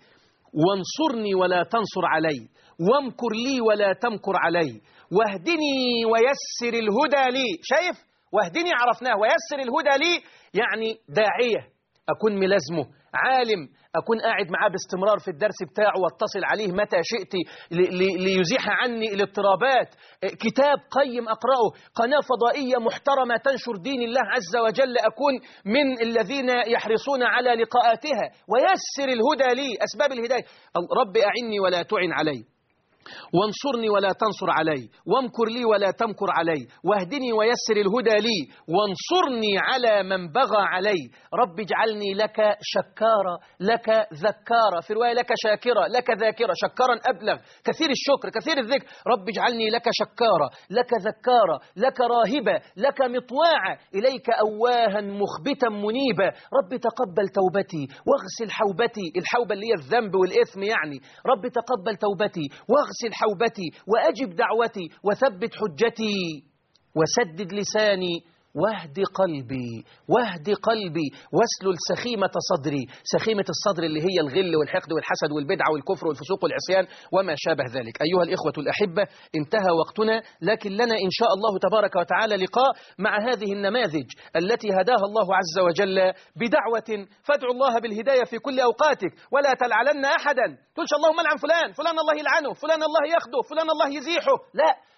Speaker 1: وانصرني ولا تنصر علي، وامكر لي ولا تمكر علي، واهدني ويسر الهدى لي. شايف؟ واهدني عرفناه، ويسر الهدى لي يعني داعية أكون ملازمه، عالم أكون قاعد معاه باستمرار في الدرس بتاعه واتصل عليه متى شئت ليزيح عني الاضطرابات، كتاب قيم أقرأه، قناة فضائية محترمة تنشر دين الله عز وجل أكون من الذين يحرصون على لقاءاتها. ويسر الهدى لي، أسباب الهداية رب أعني ولا تعن علي، وانصرني ولا تنصر علي، وامكر لي ولا تمكر علي، واهدني ويسر الهدى لي، وانصرني على من بغى علي. رب اجعلني لك شكارا، لك ذكارا، في رواية لك شاكرا، لك ذاكرا، شكارا أبلغ، كثير الشكر كثير الذكر. رب اجعلني لك شكارا، لك ذكارا، لك راهبا، لك مطواعا، إليك أواها مخبتا منيبا. رب تقبل توبتي واغسل حوبتي، الحوبة اللي هي الذنب والإثم يعني. رب تقبل توبتي واغسل حوبتي وأجب دعوتي وثبت حجتي وسدد لساني واهد قلبي، واهد قلبي واسلل سخيمة صدري. سخيمة الصدر اللي هي الغل والحقد والحسد والبدعة والكفر والفسوق والعصيان وما شابه ذلك. أيها الإخوة الأحبة، انتهى وقتنا، لكن لنا إن شاء الله تبارك وتعالى لقاء مع هذه النماذج التي هداها الله عز وجل بدعوة. فادعوا الله بالهداية في كل أوقاتك، ولا تلعنن أحدا. تقولش اللهم لعن فلان، فلان الله يلعنه، فلان الله ياخده، فلان الله يزيحه، لا،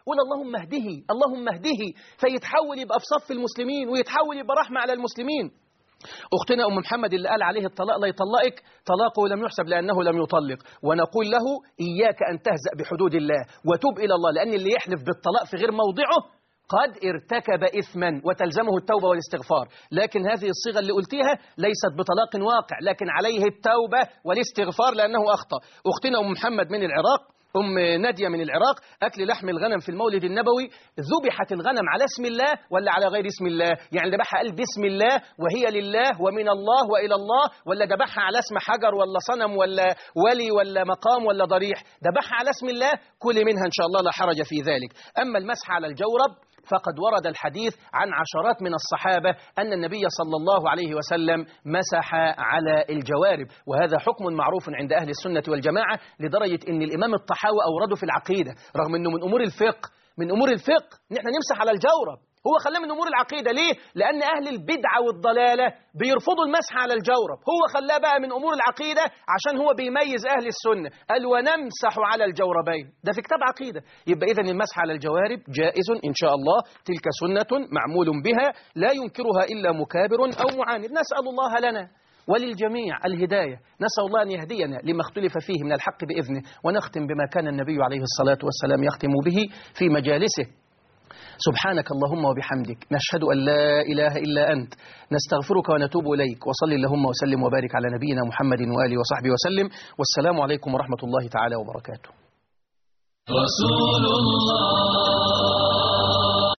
Speaker 1: قول اللهم اهده اللهم اهده، فيتحول يبقى في صف المسلمين ويتحول يبقى رحمة على المسلمين. أختنا أم محمد اللي قال عليه الطلاق لا يطلقك، طلاقه لم يحسب لأنه لم يطلق، ونقول له إياك أن تهزأ بحدود الله وتوب إلى الله، لأن اللي يحلف بالطلاق في غير موضعه قد ارتكب إثما وتلزمه التوبة والاستغفار. لكن هذه الصيغة اللي قلتيها ليست بطلاق واقع، لكن عليه التوبة والاستغفار لأنه أخطأ. أختنا أم محمد من العراق، أم نادية من العراق، أكل لحم الغنم في المولد النبوي، ذبحت الغنم على اسم الله ولا على غير اسم الله؟ يعني ذبحها قال باسم الله وهي لله ومن الله وإلى الله، ولا ذبحها على اسم حجر ولا صنم ولا ولي ولا مقام ولا ضريح؟ ذبحها على اسم الله، كل منها إن شاء الله لا حرج في ذلك. أما المسح على الجورب فقد ورد الحديث عن عشرات من الصحابة أن النبي صلى الله عليه وسلم مسح على الجوارب، وهذا حكم معروف عند أهل السنة والجماعة، لدرجة أن الإمام الطحاوي أورده في العقيدة، رغم أنه من أمور الفقه نحن نمسح على الجورب، هو خلاه من أمور العقيدة. ليه؟ لأن أهل البدعة والضلالة بيرفضوا المسح على الجورب، هو خلاه بقى من أمور العقيدة عشان هو بيميز أهل السنة، قال ونمسح على الجوربين، ده في كتاب عقيدة. يبقى إذن المسح على الجوارب جائز إن شاء الله، تلك سنة معمول بها لا ينكرها إلا مكابر أو معاند. نسأل الله لنا وللجميع الهداية، نسأل الله أن يهدينا لما اختلف فيه من الحق بإذنه. ونختم بما كان النبي عليه الصلاة والسلام يختم به في مجالسه: سبحانك اللهم وبحمدك، نشهد أن لا إله إلا أنت، نستغفرك ونتوب إليك، وصل اللهم وسلم وبارك على نبينا محمد وآله وصحبه وسلم، والسلام عليكم ورحمة الله تعالى وبركاته.
Speaker 3: رسول الله